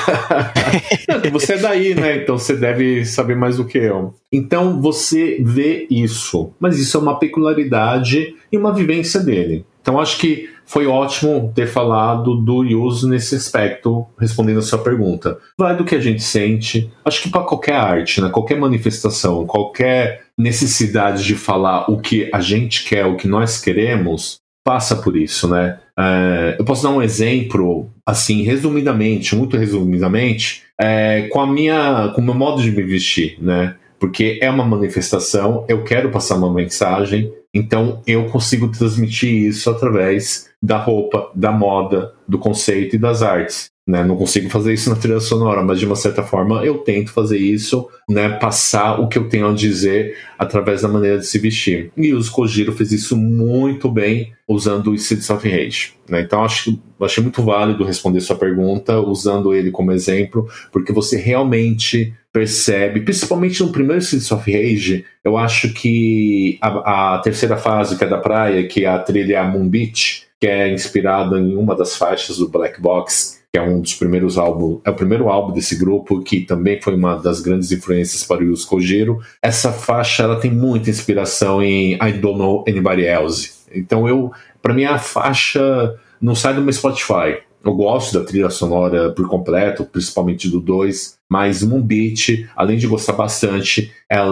Você é daí, né? Então você deve saber mais do que eu. Então você vê isso, mas isso é uma peculiaridade e uma vivência dele. Então acho que foi ótimo ter falado do Yuzo nesse aspecto, respondendo a sua pergunta. Vai do que a gente sente. Acho que para qualquer arte, né? Qualquer manifestação, qualquer necessidade de falar o que a gente quer, o que nós queremos, passa por isso, né? Eu posso dar um exemplo, assim, muito resumidamente, com o meu modo de me vestir, né? Porque é uma manifestação, eu quero passar uma mensagem, então eu consigo transmitir isso através da roupa, da moda, do conceito e das artes. Né? Não consigo fazer isso na trilha sonora, mas de uma certa forma eu tento fazer isso, né? Passar o que eu tenho a dizer através da maneira de se vestir. E o Kojiro fez isso muito bem usando o Streets of Rage. Né? Então achei muito válido responder sua pergunta usando ele como exemplo, porque você realmente percebe, principalmente no primeiro Streets of Rage, eu acho que a terceira fase, que é da praia, que é a trilha Moon Beach, que é inspirada em uma das faixas do Black Box, que é um dos primeiros álbuns, é o primeiro álbum desse grupo, que também foi uma das grandes influências para o Yuzo Kojiro. Essa faixa, ela tem muita inspiração em I Don't Know Anybody Else. Então, para mim, a faixa não sai do meu Spotify. Eu gosto da trilha sonora por completo, principalmente do 2, mas Moon Beach, além de gostar bastante,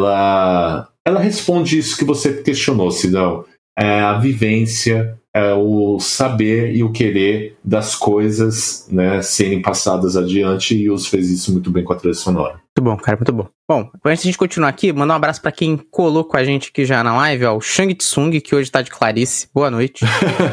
ela responde isso que você questionou, Sidão. É a vivência, o saber e o querer das coisas, né, serem passadas adiante, e os fez isso muito bem com a trilha sonora. Muito bom, cara, muito bom. Bom, antes de a gente continuar aqui, mandar um abraço pra quem colou com a gente aqui já na live, ó, o Shang Tsung, que hoje tá de Clarice, boa noite.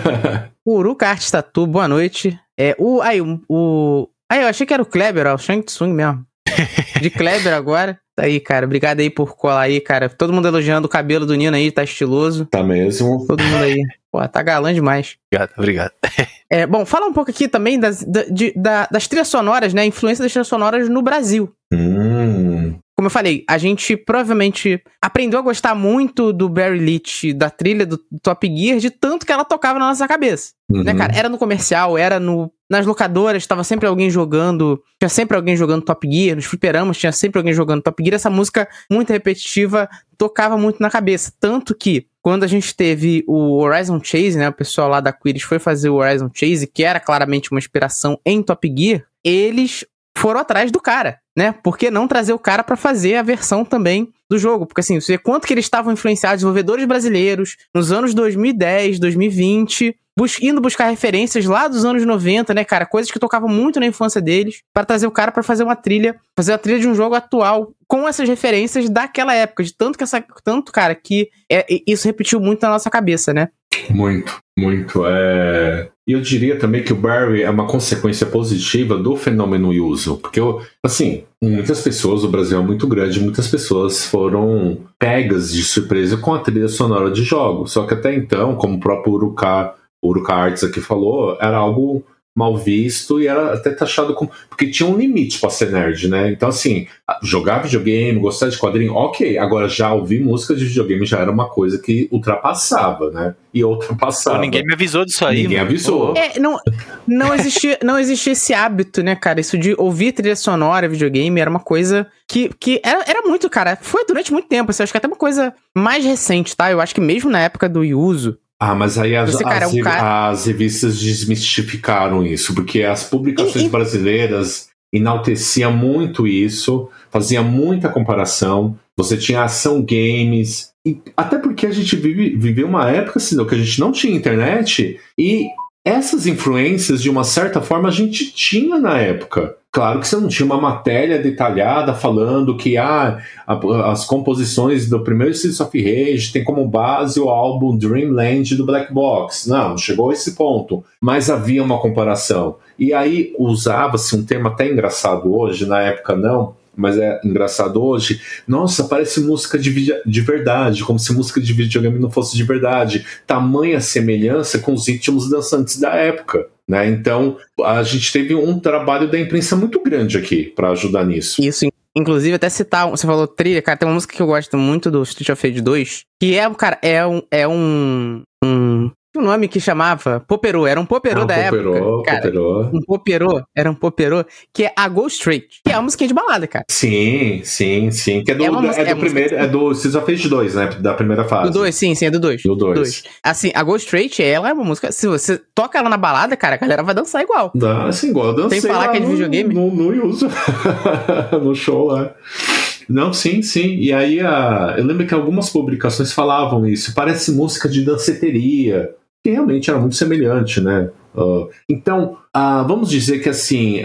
O Uruka Arte Tatu, boa noite. Eu achei que era o Kleber, ó, o Shang Tsung mesmo. De Kleber agora. Tá aí, cara. Obrigado aí por colar aí, cara. Todo mundo elogiando o cabelo do Nino aí, tá estiloso. Tá mesmo. Todo mundo aí. Pô, tá galã demais. Obrigado. Bom, fala um pouco aqui também das trilhas sonoras, né? A influência das trilhas sonoras no Brasil. Como eu falei, a gente provavelmente aprendeu a gostar muito do Barry Leitch, da trilha do Top Gear, de tanto que ela tocava na nossa cabeça. Né, cara? Era no comercial, era nas locadoras, tava sempre alguém jogando, tinha sempre alguém jogando Top Gear, nos fliperamas tinha sempre alguém jogando Top Gear, essa música muito repetitiva tocava muito na cabeça, tanto que quando a gente teve o Horizon Chase, né, o pessoal lá da Quiris foi fazer o Horizon Chase, que era claramente uma inspiração em Top Gear, eles foram atrás do cara, né? Por que não trazer o cara pra fazer a versão também do jogo? Porque assim, você vê quanto que eles estavam influenciados, desenvolvedores brasileiros, nos anos 2010, 2020, indo buscar referências lá dos anos 90, né, cara? Coisas que tocavam muito na infância deles, pra trazer o cara pra fazer a trilha de um jogo atual, com essas referências daquela época, de tanto, cara, que isso repetiu muito na nossa cabeça, né? Muito. E eu diria também que o Barry é uma consequência positiva do fenômeno Yuzu, porque, assim, muitas pessoas, o Brasil é muito grande, muitas pessoas foram pegas de surpresa com a trilha sonora de jogos, só que até então, como o próprio Uruka Arts aqui falou, era algo mal visto e era até taxado como... Porque tinha um limite pra ser nerd, né? Então, assim, jogar videogame, gostar de quadrinho, ok. Agora, já ouvir música de videogame já era uma coisa que ultrapassava, né? E ultrapassava. Ninguém me avisou disso aí. Ninguém avisou. Não existia esse hábito, né, cara? Isso de ouvir trilha sonora, videogame, era uma coisa que era muito, cara. Foi durante muito tempo. Assim, acho que até uma coisa mais recente, tá? Eu acho que mesmo na época do Yuzu, mas aí as revistas desmistificaram isso, porque as publicações brasileiras enalteciam muito isso, fazia muita comparação, você tinha Ação Games, e até porque a gente viveu uma época assim, que a gente não tinha internet, e essas influências, de uma certa forma, a gente tinha na época. Claro que você não tinha uma matéria detalhada falando que as composições do primeiro Streets of Rage tem como base o álbum Dreamland do Black Box. Não chegou a esse ponto. Mas havia uma comparação. E aí usava-se um termo até engraçado hoje, na época não, mas é engraçado hoje. Nossa, parece música de verdade, como se música de videogame não fosse de verdade. Tamanha semelhança com os ritmos dançantes da época. Né? Então, a gente teve um trabalho da imprensa muito grande aqui para ajudar nisso. Isso, inclusive, até citar, você falou trilha, cara, tem uma música que eu gosto muito do Street of Rage 2, que o nome que chamava Popero, era um Popero da época, cara. Era um Popero, que é a Go Straight, que é uma musiquinha de balada, cara. Sim, que é do Streets of Rage 2, né, da primeira fase. Do 2, sim, é do 2. Do 2. Assim, a Go Straight, ela é uma música, se você toca ela na balada, cara, a galera vai dançar igual. Assim, igual eu dancei. Sem falar que é de videogame. No uso. No show lá. Não, sim. E aí, eu lembro que algumas publicações falavam isso. Parece música de danceteria. Que realmente era muito semelhante, né? Então, vamos dizer que assim,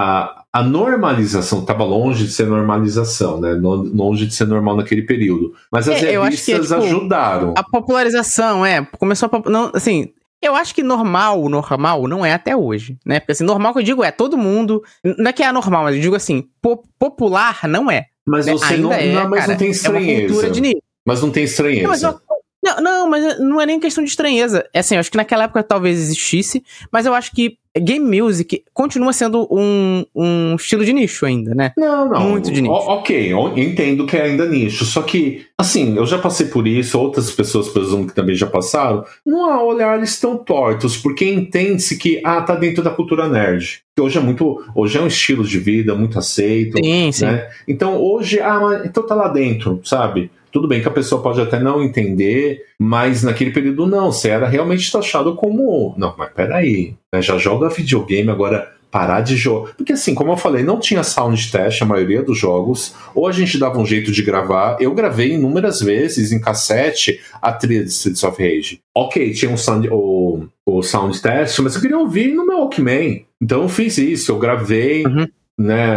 a normalização estava longe de ser normalização, né? Longe de ser normal naquele período. Mas as revistas ajudaram. A popularização, começou a... Não, assim, eu acho que normal não é até hoje, né? Porque assim, normal que eu digo todo mundo... Não é que é anormal, mas eu digo assim, popular não é. Mas né? você mas não tem estranheza. É uma cultura de nicho. Mas não tem estranheza. Não, mas não é nem questão de estranheza. É assim, eu acho que naquela época talvez existisse, mas eu acho que game music continua sendo um estilo de nicho ainda, né? Não. Muito de nicho. Ok, eu entendo que é ainda nicho, só que, assim, eu já passei por isso, outras pessoas presumo que também já passaram, não há olhares tão tortos, porque entende-se que, tá dentro da cultura nerd. Que hoje é um estilo de vida muito aceito, sim. Né? Então hoje, então tá lá dentro, sabe? Tudo bem que a pessoa pode até não entender, mas naquele período não, você era realmente taxado como... Não, mas peraí, né? Já joga videogame, agora parar de jogar... Porque assim, como eu falei, não tinha sound test a maioria dos jogos, ou a gente dava um jeito de gravar. Eu gravei inúmeras vezes em cassete a trilha de Streets of Rage. Ok, tinha o sound test, mas eu queria ouvir no meu Walkman. Então eu fiz isso, eu gravei... Né,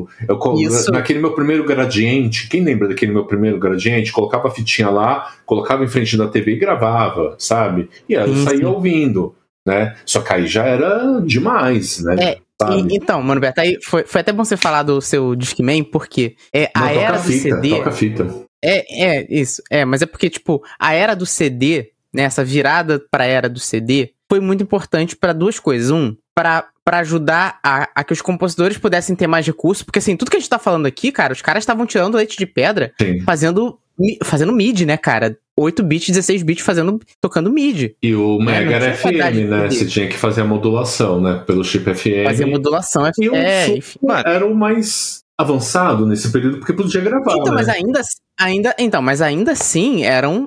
naquele meu primeiro Gradiente, quem lembra daquele meu primeiro Gradiente? Colocava a fitinha lá, colocava em frente da TV e gravava, sabe? E aí eu saía ouvindo, né? Só que aí já era demais, né? sabe? Então, mano, Beto, aí foi até bom você falar do seu Discman, porque a era do CD... Toca fita. Isso. Mas é porque, tipo, a era do CD, né, essa virada pra era do CD, foi muito importante pra duas coisas. Pra ajudar a que os compositores pudessem ter mais recursos, porque, assim, tudo que a gente tá falando aqui, cara, os caras estavam tirando leite de pedra, fazendo MIDI, né, cara? 8 bits, 16 bits tocando MIDI. E o Mega era FM, né? Você tinha que fazer a modulação, né? Pelo chip FM. Fazer a modulação FM. E o era o mais avançado nesse período, porque podia gravar, então, né? Mas ainda assim,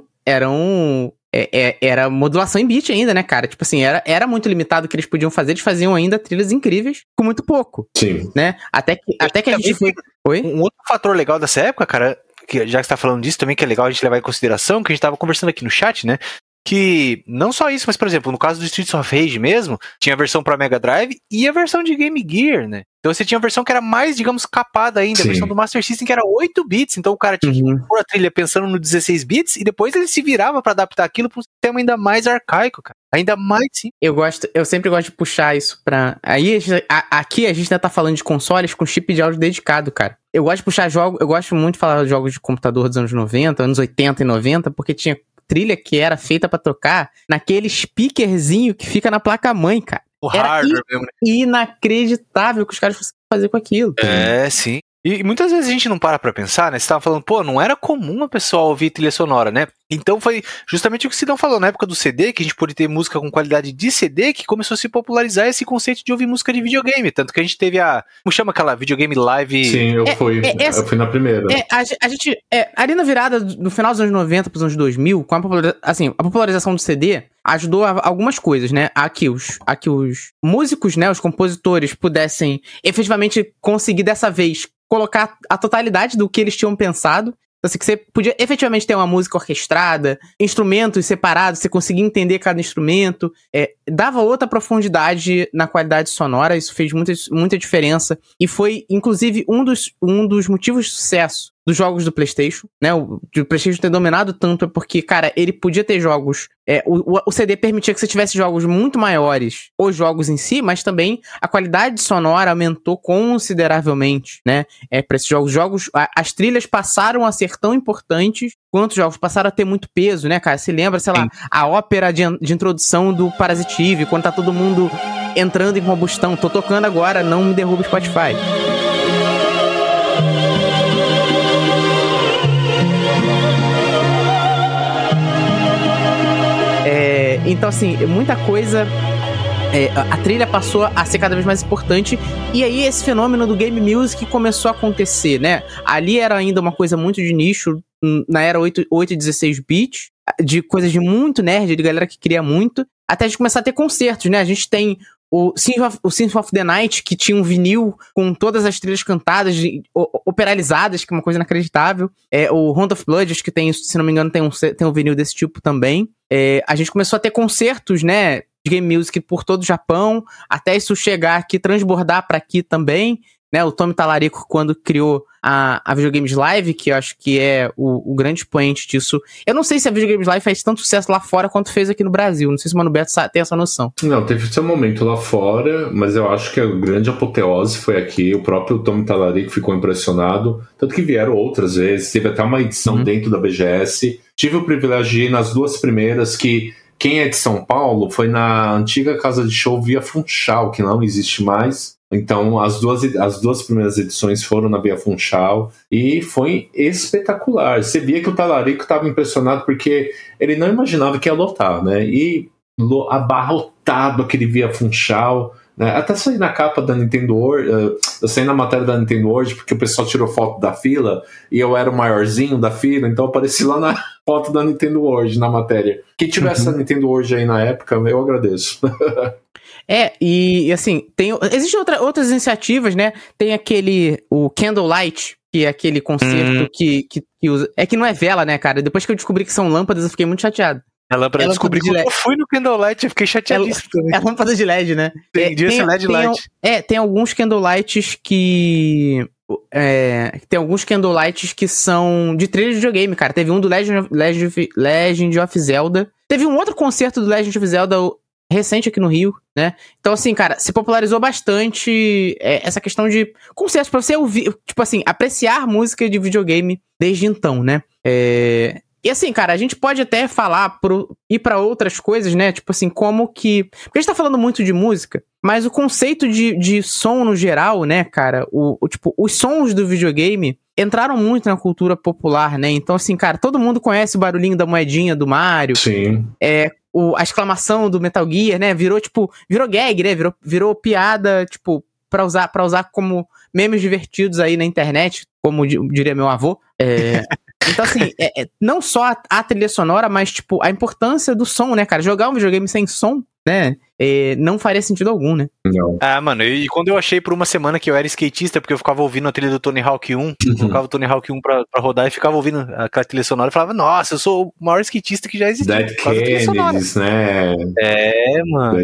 era modulação em bit ainda, né, cara? Tipo assim, era muito limitado o que eles podiam fazer. Eles faziam ainda trilhas incríveis com muito pouco. Sim. Né? Até que a gente foi... Oi? Um outro fator legal dessa época, cara, que já que você tá falando disso também, que é legal a gente levar em consideração, que a gente tava conversando aqui no chat, né? Que não só isso, mas, por exemplo, no caso do Streets of Rage mesmo, tinha a versão pra Mega Drive e a versão de Game Gear, né? Então você tinha a versão que era mais, digamos, capada ainda, a versão do Master System que era 8 bits, então o cara tinha que pôr a trilha pensando no 16 bits e depois ele se virava pra adaptar aquilo pra um sistema ainda mais arcaico, cara. Ainda mais sim. Eu sempre gosto de puxar isso pra... Aí, aqui a gente ainda tá falando de consoles com chip de áudio dedicado, cara. Eu gosto de puxar jogos, eu gosto muito de falar de jogos de computador dos anos 90, anos 80 e 90, porque tinha trilha que era feita pra tocar naquele speakerzinho que fica na placa-mãe, cara. O hardware mesmo, né? Inacreditável que os caras fossem fazer com aquilo. Sim. E muitas vezes a gente não para pra pensar, né? Você tava falando, não era comum a pessoa ouvir trilha sonora, né? Então foi justamente o que o Sidão falou, na época do CD, que a gente pôde ter música com qualidade de CD, que começou a se popularizar esse conceito de ouvir música de videogame. Tanto que a gente teve como chama aquela videogame live... Sim, eu fui na primeira. A gente, ali na virada, no final dos anos 90 pros anos 2000, com a popularização do CD, ajudou a algumas coisas, né? A que os músicos, né, os compositores pudessem efetivamente conseguir dessa vez colocar a totalidade do que eles tinham pensado. Então, assim, que você podia efetivamente ter uma música orquestrada, instrumentos separados, você conseguia entender cada instrumento, dava outra profundidade na qualidade sonora, isso fez muita diferença, e foi, inclusive, um dos motivos de sucesso dos jogos do PlayStation, né? O PlayStation ter dominado tanto é porque, cara, ele podia ter jogos... O CD permitia que você tivesse jogos muito maiores, os jogos em si, mas também a qualidade sonora aumentou consideravelmente, né? Para esses jogos, as trilhas passaram a ser tão importantes quanto os jogos passaram a ter muito peso, né, cara? Se lembra, sei lá, a ópera de introdução do Parasite Eve, quando tá todo mundo entrando em combustão. Tô tocando agora, não me derruba o Spotify. Então, assim, muita coisa... a trilha passou a ser cada vez mais importante, e aí esse fenômeno do game music começou a acontecer, né? Ali era ainda uma coisa muito de nicho, na era 8 e 16 bits, de coisas de muito nerd, de galera que queria muito, até a gente começar a ter concertos, né? A gente tem o Symphony of the Night, que tinha um vinil com todas as trilhas cantadas, operalizadas, que é uma coisa inacreditável. O Round of Blood, acho que tem, se não me engano, tem um vinil desse tipo também. A gente começou a ter concertos, né, de game music por todo o Japão, até isso chegar aqui, transbordar pra aqui também, né? O Tommy Tallarico, quando criou a Videogames Live, que eu acho que é o grande expoente disso. Eu não sei se a Videogames Live fez tanto sucesso lá fora quanto fez aqui no Brasil. Não sei se o Mano Beto tem essa noção. Não, teve seu momento lá fora, mas eu acho que a grande apoteose foi aqui. O próprio Tommy Tallarico ficou impressionado. Tanto que vieram outras vezes. Teve até uma edição dentro da BGS. Tive o privilégio de ir nas duas primeiras, que quem é de São Paulo foi na antiga casa de show Via Funchal, que não existe mais. Então, as duas primeiras edições foram na Via Funchal e foi espetacular. Você via que o Tallarico estava impressionado porque ele não imaginava que ia lotar, né? E abarrotado aquele Via Funchal, né? Até saí na capa da Nintendo World, eu saí na matéria da Nintendo World porque o pessoal tirou foto da fila e eu era o maiorzinho da fila, então eu apareci lá na foto da Nintendo World, na matéria. Quem tivesse a Nintendo World aí na época, eu agradeço. E assim, existem outras iniciativas, né? Tem o Candlelight, que é aquele concerto que usa... É que não é vela, né, cara? Depois que eu descobri que são lâmpadas, eu fiquei muito chateado. A lâmpada eu descobri quando eu fui no Candlelight, eu fiquei chateadíssimo também. É lâmpada de LED, né? Tem LED light. Tem alguns Candlelights que... tem alguns Candlelights que são de trilha de videogame, cara. Teve um do Legend of Zelda. Teve um outro concerto do Legend of Zelda recente aqui no Rio, né? Então, assim, cara, se popularizou bastante essa questão de concertos pra você ouvir, tipo assim, apreciar música de videogame desde então, né? E assim, cara, a gente pode até ir pra outras coisas, né? Tipo assim, como que... Porque a gente tá falando muito de música, mas o conceito de som no geral, né, cara? Tipo, os sons do videogame entraram muito na cultura popular, né? Então, assim, cara, todo mundo conhece o barulhinho da moedinha do Mario. Sim. A exclamação do Metal Gear, né? Virou gag, né? Virou piada, tipo, pra usar como memes divertidos aí na internet, como diria meu avô. Então, assim, não só a trilha sonora, mas, tipo, a importância do som, né, cara? Jogar um videogame sem som, né? Não faria sentido algum, né? Não. Mano, e quando eu achei por uma semana que eu era skatista, porque eu ficava ouvindo a trilha do Tony Hawk 1, colocava o Tony Hawk 1 pra rodar e ficava ouvindo aquela trilha sonora e falava, nossa, eu sou o maior skatista que já existiu. Dead Kennedys, né? Mano.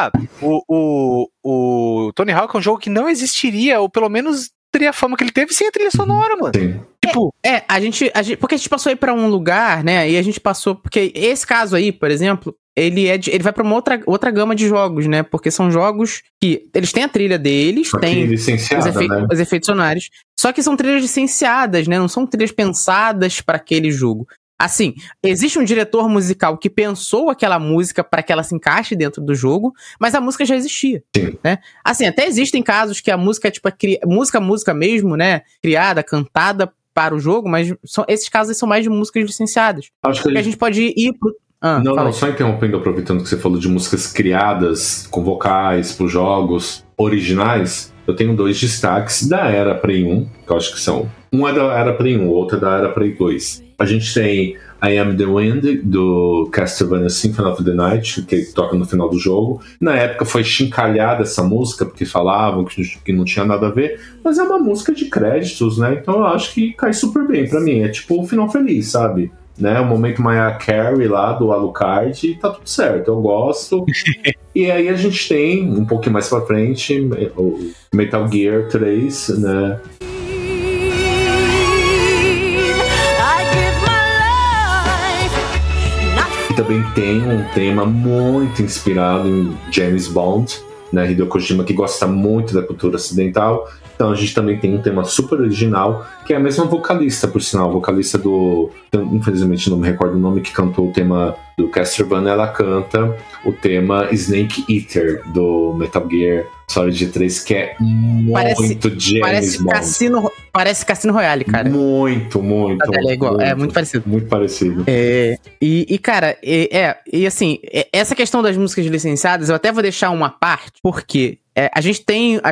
O Tony Hawk é um jogo que não existiria, ou pelo menos teria a fama que ele teve sem a trilha sonora, mano. Sim. Tipo, porque a gente passou aí pra um lugar, né, e a gente passou, porque esse caso aí, por exemplo, ele vai pra uma outra gama de jogos, né, porque são jogos que, eles têm a trilha deles, tem os efeitos sonoros, só que são trilhas licenciadas, né, não são trilhas pensadas pra aquele jogo. Assim, existe um diretor musical que pensou aquela música para que ela se encaixe dentro do jogo, mas a música já existia, né? Assim, até existem casos que a música é tipo música mesmo, né? Criada, cantada para o jogo, mas esses casos são mais de músicas licenciadas. Acho que a gente pode ir pro... só interrompendo, aproveitando que você falou de músicas criadas com vocais para os jogos originais, eu tenho 2 destaques da era Play 1, que eu acho que são... Um é da era Play 1, o outro é da era Play 2. A gente tem I Am The Wind, do Castlevania Symphony of the Night, que toca no final do jogo. Na época foi chincalhada essa música, porque falavam que não tinha nada a ver, mas é uma música de créditos, né? Então eu acho que cai super bem pra mim. É tipo o final feliz, sabe? Né? O momento Mariah Carey lá do Alucard, e tá tudo certo, eu gosto. E aí a gente tem, um pouquinho mais pra frente, o Metal Gear 3, né? Também tem um tema muito inspirado em James Bond, né? Hideo Kojima, que gosta muito da cultura ocidental. Então a gente também tem um tema super original, que é a mesma vocalista, por sinal, vocalista do... Infelizmente não me recordo o nome, que cantou o tema do Castlevania. Ela canta o tema Snake Eater, do Metal Gear Solid 3, que é muito James Bond. Parece Cassino Royale, cara. Muito. É igual, é muito parecido. Muito parecido. Cara, assim, essa questão das músicas licenciadas, eu até vou deixar uma parte, porque a gente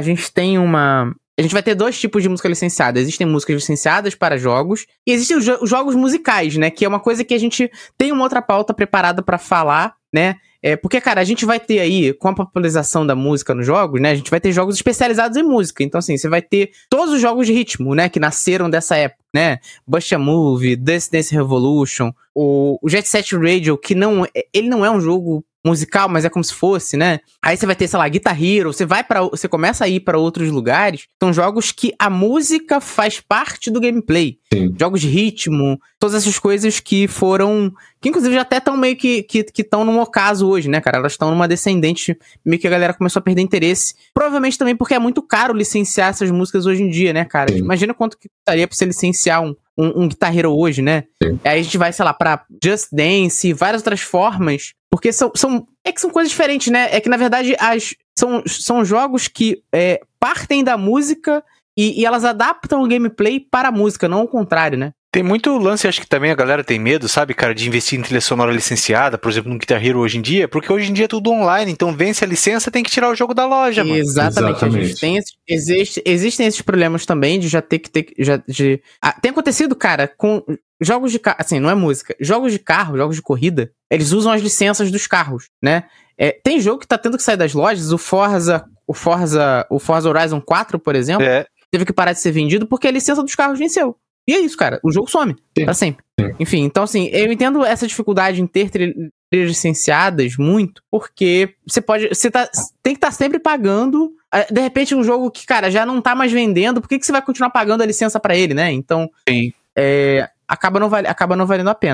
vai ter 2 tipos de música licenciada. Existem músicas licenciadas para jogos e existem os jogos musicais, né? Que é uma coisa que a gente tem uma outra pauta preparada pra falar, né? Porque, cara, a gente vai ter aí, com a popularização da música nos jogos, né? A gente vai ter jogos especializados em música. Então, assim, você vai ter todos os jogos de ritmo, né? Que nasceram dessa época, né? Bust a Move, Dance Dance Revolution, o Jet Set Radio, que ele não é um jogo musical, mas é como se fosse, né? Aí você vai ter, sei lá, Guitar Hero, você começa a ir pra outros lugares. São jogos que a música faz parte do gameplay. Sim. Jogos de ritmo, todas essas coisas que inclusive já até estão meio que estão num ocaso hoje, né, cara? Elas estão numa descendente, meio que a galera começou a perder interesse. Provavelmente também porque é muito caro licenciar essas músicas hoje em dia, né, cara? Sim. Imagina quanto que custaria pra você licenciar um Guitar Hero hoje, né? Sim. Aí a gente vai, sei lá, pra Just Dance e várias outras formas, porque são coisas diferentes, né? É que, na verdade, são jogos que partem da música e elas adaptam o gameplay para a música, não o contrário, né? Tem muito lance, acho que também a galera tem medo, sabe, cara, de investir em trilha sonora licenciada, por exemplo, no Guitar Hero hoje em dia, porque hoje em dia é tudo online, então vence a licença, tem que tirar o jogo da loja, mano. Exatamente. A gente existem esses problemas também de já ter que ter... tem acontecido, cara, com jogos de carro, assim, não é música, jogos de carro, jogos de corrida, eles usam as licenças dos carros, né? Tem jogo que tá tendo que sair das lojas, o Forza Horizon 4, por exemplo, teve que parar de ser vendido porque a licença dos carros venceu. E é isso, cara. O jogo some pra sempre. Sim. Enfim, então assim, eu entendo essa dificuldade em ter trilhas licenciadas muito, porque tem que estar sempre pagando. De repente, um jogo que, cara, já não tá mais vendendo, por que você vai continuar pagando a licença pra ele, né? Então, acaba não valendo a pena.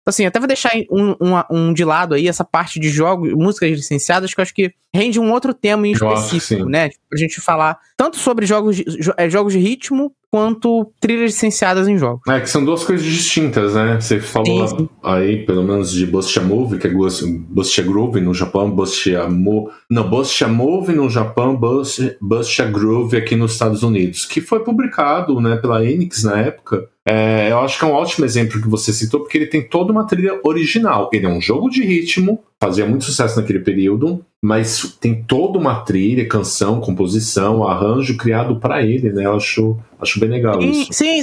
assim, até vou deixar um de lado aí, essa parte de jogos, músicas licenciadas, que eu acho que rende um outro tema em específico, né? Pra gente falar tanto sobre jogos de ritmo, quanto trilhas licenciadas em jogos. É, que são duas coisas distintas, né? Você falou sim. Aí, pelo menos, de Bustia Move, que é Bustia Groove no Japão, Bustia Move no Japão, Bustia Groove aqui nos Estados Unidos, que foi publicado, né, pela Enix na época. Eu acho que é um ótimo exemplo que você citou, porque ele tem toda uma trilha original. Ele é um jogo de ritmo, fazia muito sucesso naquele período, mas tem toda uma trilha, canção, composição, arranjo criado pra ele, né? Eu acho bem legal isso. Sim,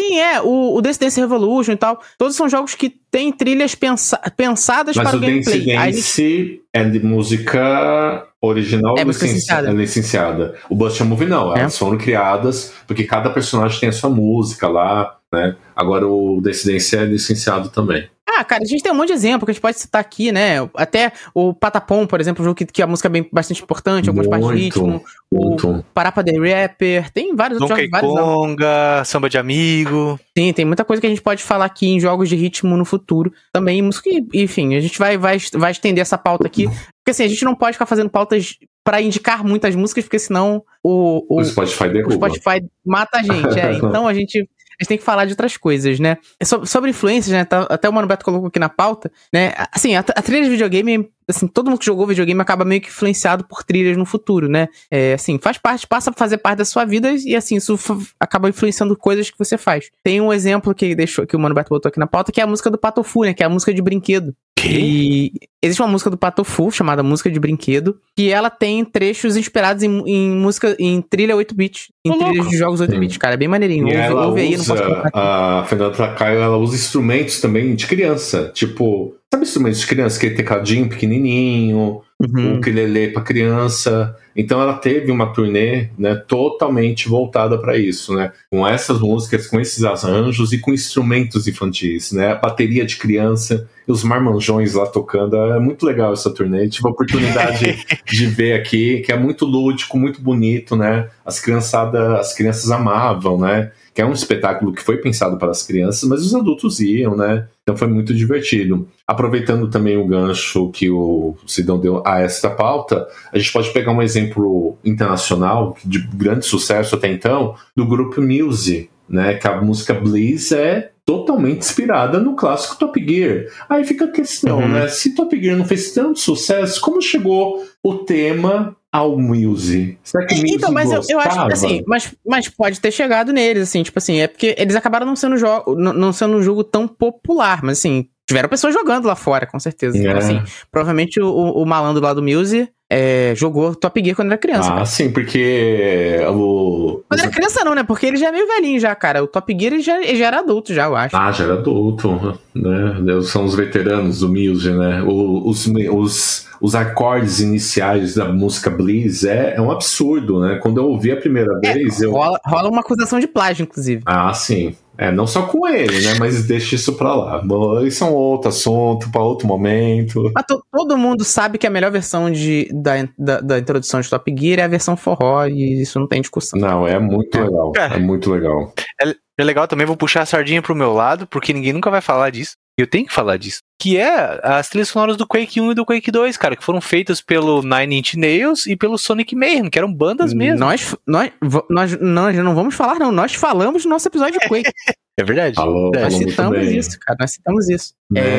o Dance Dance Revolution e tal, todos são jogos que têm trilhas pensadas mas para o gameplay. Mas o Dance é de música original licenciada. O Bustia Move não, elas foram criadas porque cada personagem tem a sua música lá, né? Agora o Dance Dance é licenciado também. Cara, a gente tem um monte de exemplo que a gente pode citar aqui, né? Até o Patapom, por exemplo, um jogo que a música é bastante importante, algumas partes de ritmo. O Parappa the Rapper, tem vários outros jogos. Donkey Konga, Samba de Amigo. Sim, tem muita coisa que a gente pode falar aqui em jogos de ritmo no futuro. Também música, enfim, a gente vai estender essa pauta aqui. Porque assim, a gente não pode ficar fazendo pautas pra indicar muitas músicas, porque senão o Spotify derruba. O Spotify mata a gente, Então a gente tem que falar de outras coisas, né? Sobre influências, né? Até o Mano Beto colocou aqui na pauta, né? Assim, a trilha de videogame, assim, todo mundo que jogou videogame acaba meio que influenciado por trilhas no futuro, né? Assim, passa a fazer parte da sua vida e, assim, isso acaba influenciando coisas que você faz. Tem um exemplo que o Mano Beto botou aqui na pauta, que é a música do Patofu, né? Que é a música de brinquedo. E existe uma música do Patofu, chamada Música de Brinquedo, que ela tem trechos inspirados em trilha 8-bit, em trilhas de jogos 8-bit, cara, é bem maneirinho. Ouve aí, não posso contar. A Fernanda Tracaio, ela usa instrumentos também de criança, tipo, sabe instrumentos de criança, aquele tecladinho pequenininho, o ukulele pra criança. Então ela teve uma turnê, né, totalmente voltada para isso, né, com essas músicas, com esses arranjos e com instrumentos infantis, né, a bateria de criança e os marmanjões lá tocando. É muito legal essa turnê. Tive a oportunidade de ver aqui, que é muito lúdico, muito bonito, né, as crianças amavam, né, que é um espetáculo que foi pensado para as crianças, mas os adultos iam, né? Então foi muito divertido. Aproveitando também o gancho que o Sidão deu a esta pauta, a gente pode pegar um exemplo internacional de grande sucesso até então, do grupo Muse, né? Que a música Bliss é totalmente inspirada no clássico Top Gear. Aí fica a questão, né? Se Top Gear não fez tanto sucesso, como chegou o tema ao Muse? Será que Muse então, mas eu acho que assim, mas pode ter chegado neles, assim, tipo assim, é porque eles acabaram não sendo um jogo tão popular, mas assim, tiveram pessoas jogando lá fora, com certeza. Então, assim, provavelmente o malandro lá do Muse jogou Top Gear quando era criança. Cara. Sim, porque quando era criança não, né? Porque ele já é meio velhinho já, cara. O Top Gear ele já era adulto já, eu acho. Já era adulto, né? São os veteranos do Muse, né? Os acordes iniciais da música Bliss é um absurdo, né? Quando eu ouvi a primeira vez... Rola uma acusação de plágio, inclusive. Sim. Não só com ele, né? Mas deixa isso pra lá. Isso é um outro assunto, pra outro momento. Mas todo mundo sabe que a melhor versão da introdução de Top Gear é a versão forró, e isso não tem discussão. Não, é muito legal. É muito legal. É legal também, vou puxar a sardinha pro meu lado, porque ninguém nunca vai falar disso. Eu tenho que falar disso. Que é as trilhas sonoras do Quake 1 e do Quake 2, cara, que foram feitas pelo Nine Inch Nails e pelo Sonic Mayhem, que eram bandas mesmo. Nós não vamos falar, não. Nós falamos no nosso episódio de Quake. É verdade. Nós citamos isso, cara. Nós citamos isso.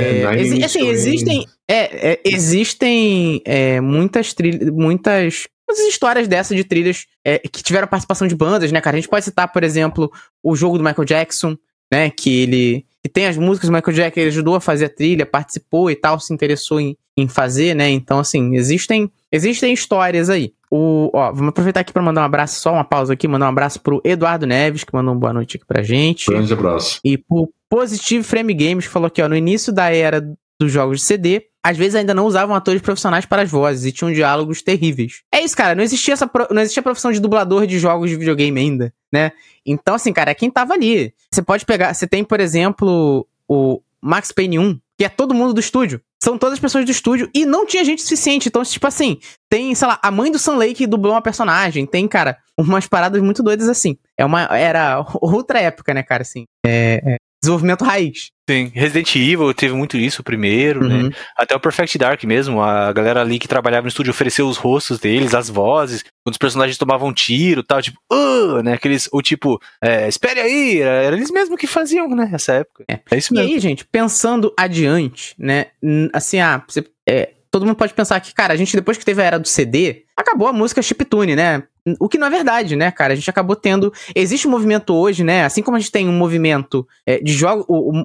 Existem muitas histórias dessas de trilhas que tiveram participação de bandas, né, cara? A gente pode citar, por exemplo, o jogo do Michael Jackson, né? Que tem as músicas do Michael Jackson, ele ajudou a fazer a trilha, participou e tal, se interessou em fazer, né? Então, assim, existem histórias aí. Vamos aproveitar aqui pra mandar um abraço, só uma pausa aqui, mandar um abraço pro Eduardo Neves, que mandou uma boa noite aqui pra gente. Grande abraço. E pro Positive Frame Games, que falou aqui, no início da era dos jogos de CD, às vezes ainda não usavam atores profissionais para as vozes e tinham diálogos terríveis. É isso, cara, não existia a profissão de dublador de jogos de videogame ainda, né? Então, assim, cara, é quem tava ali. Você tem, por exemplo, o Max Payne 1, que é todo mundo do estúdio. São todas as pessoas do estúdio e não tinha gente suficiente. Então, tipo assim, tem, sei lá, a mãe do Sam Lake dublou uma personagem. Tem, cara, umas paradas muito doidas assim. Era outra época, né, cara, assim. desenvolvimento raiz. Sim, Resident Evil teve muito isso, o primeiro, né? Até o Perfect Dark mesmo, a galera ali que trabalhava no estúdio ofereceu os rostos deles, as vozes, quando os personagens tomavam tiro e tal, tipo, né? Aqueles, ou tipo, espere aí, era eles mesmos que faziam, né, nessa época. É isso mesmo. E aí, gente, pensando adiante, né, assim, todo mundo pode pensar que, cara, a gente depois que teve a era do CD, acabou a música chiptune, né? O que não é verdade, né, cara? A gente acabou tendo... Existe um movimento hoje, né? Assim como a gente tem um movimento de jogo...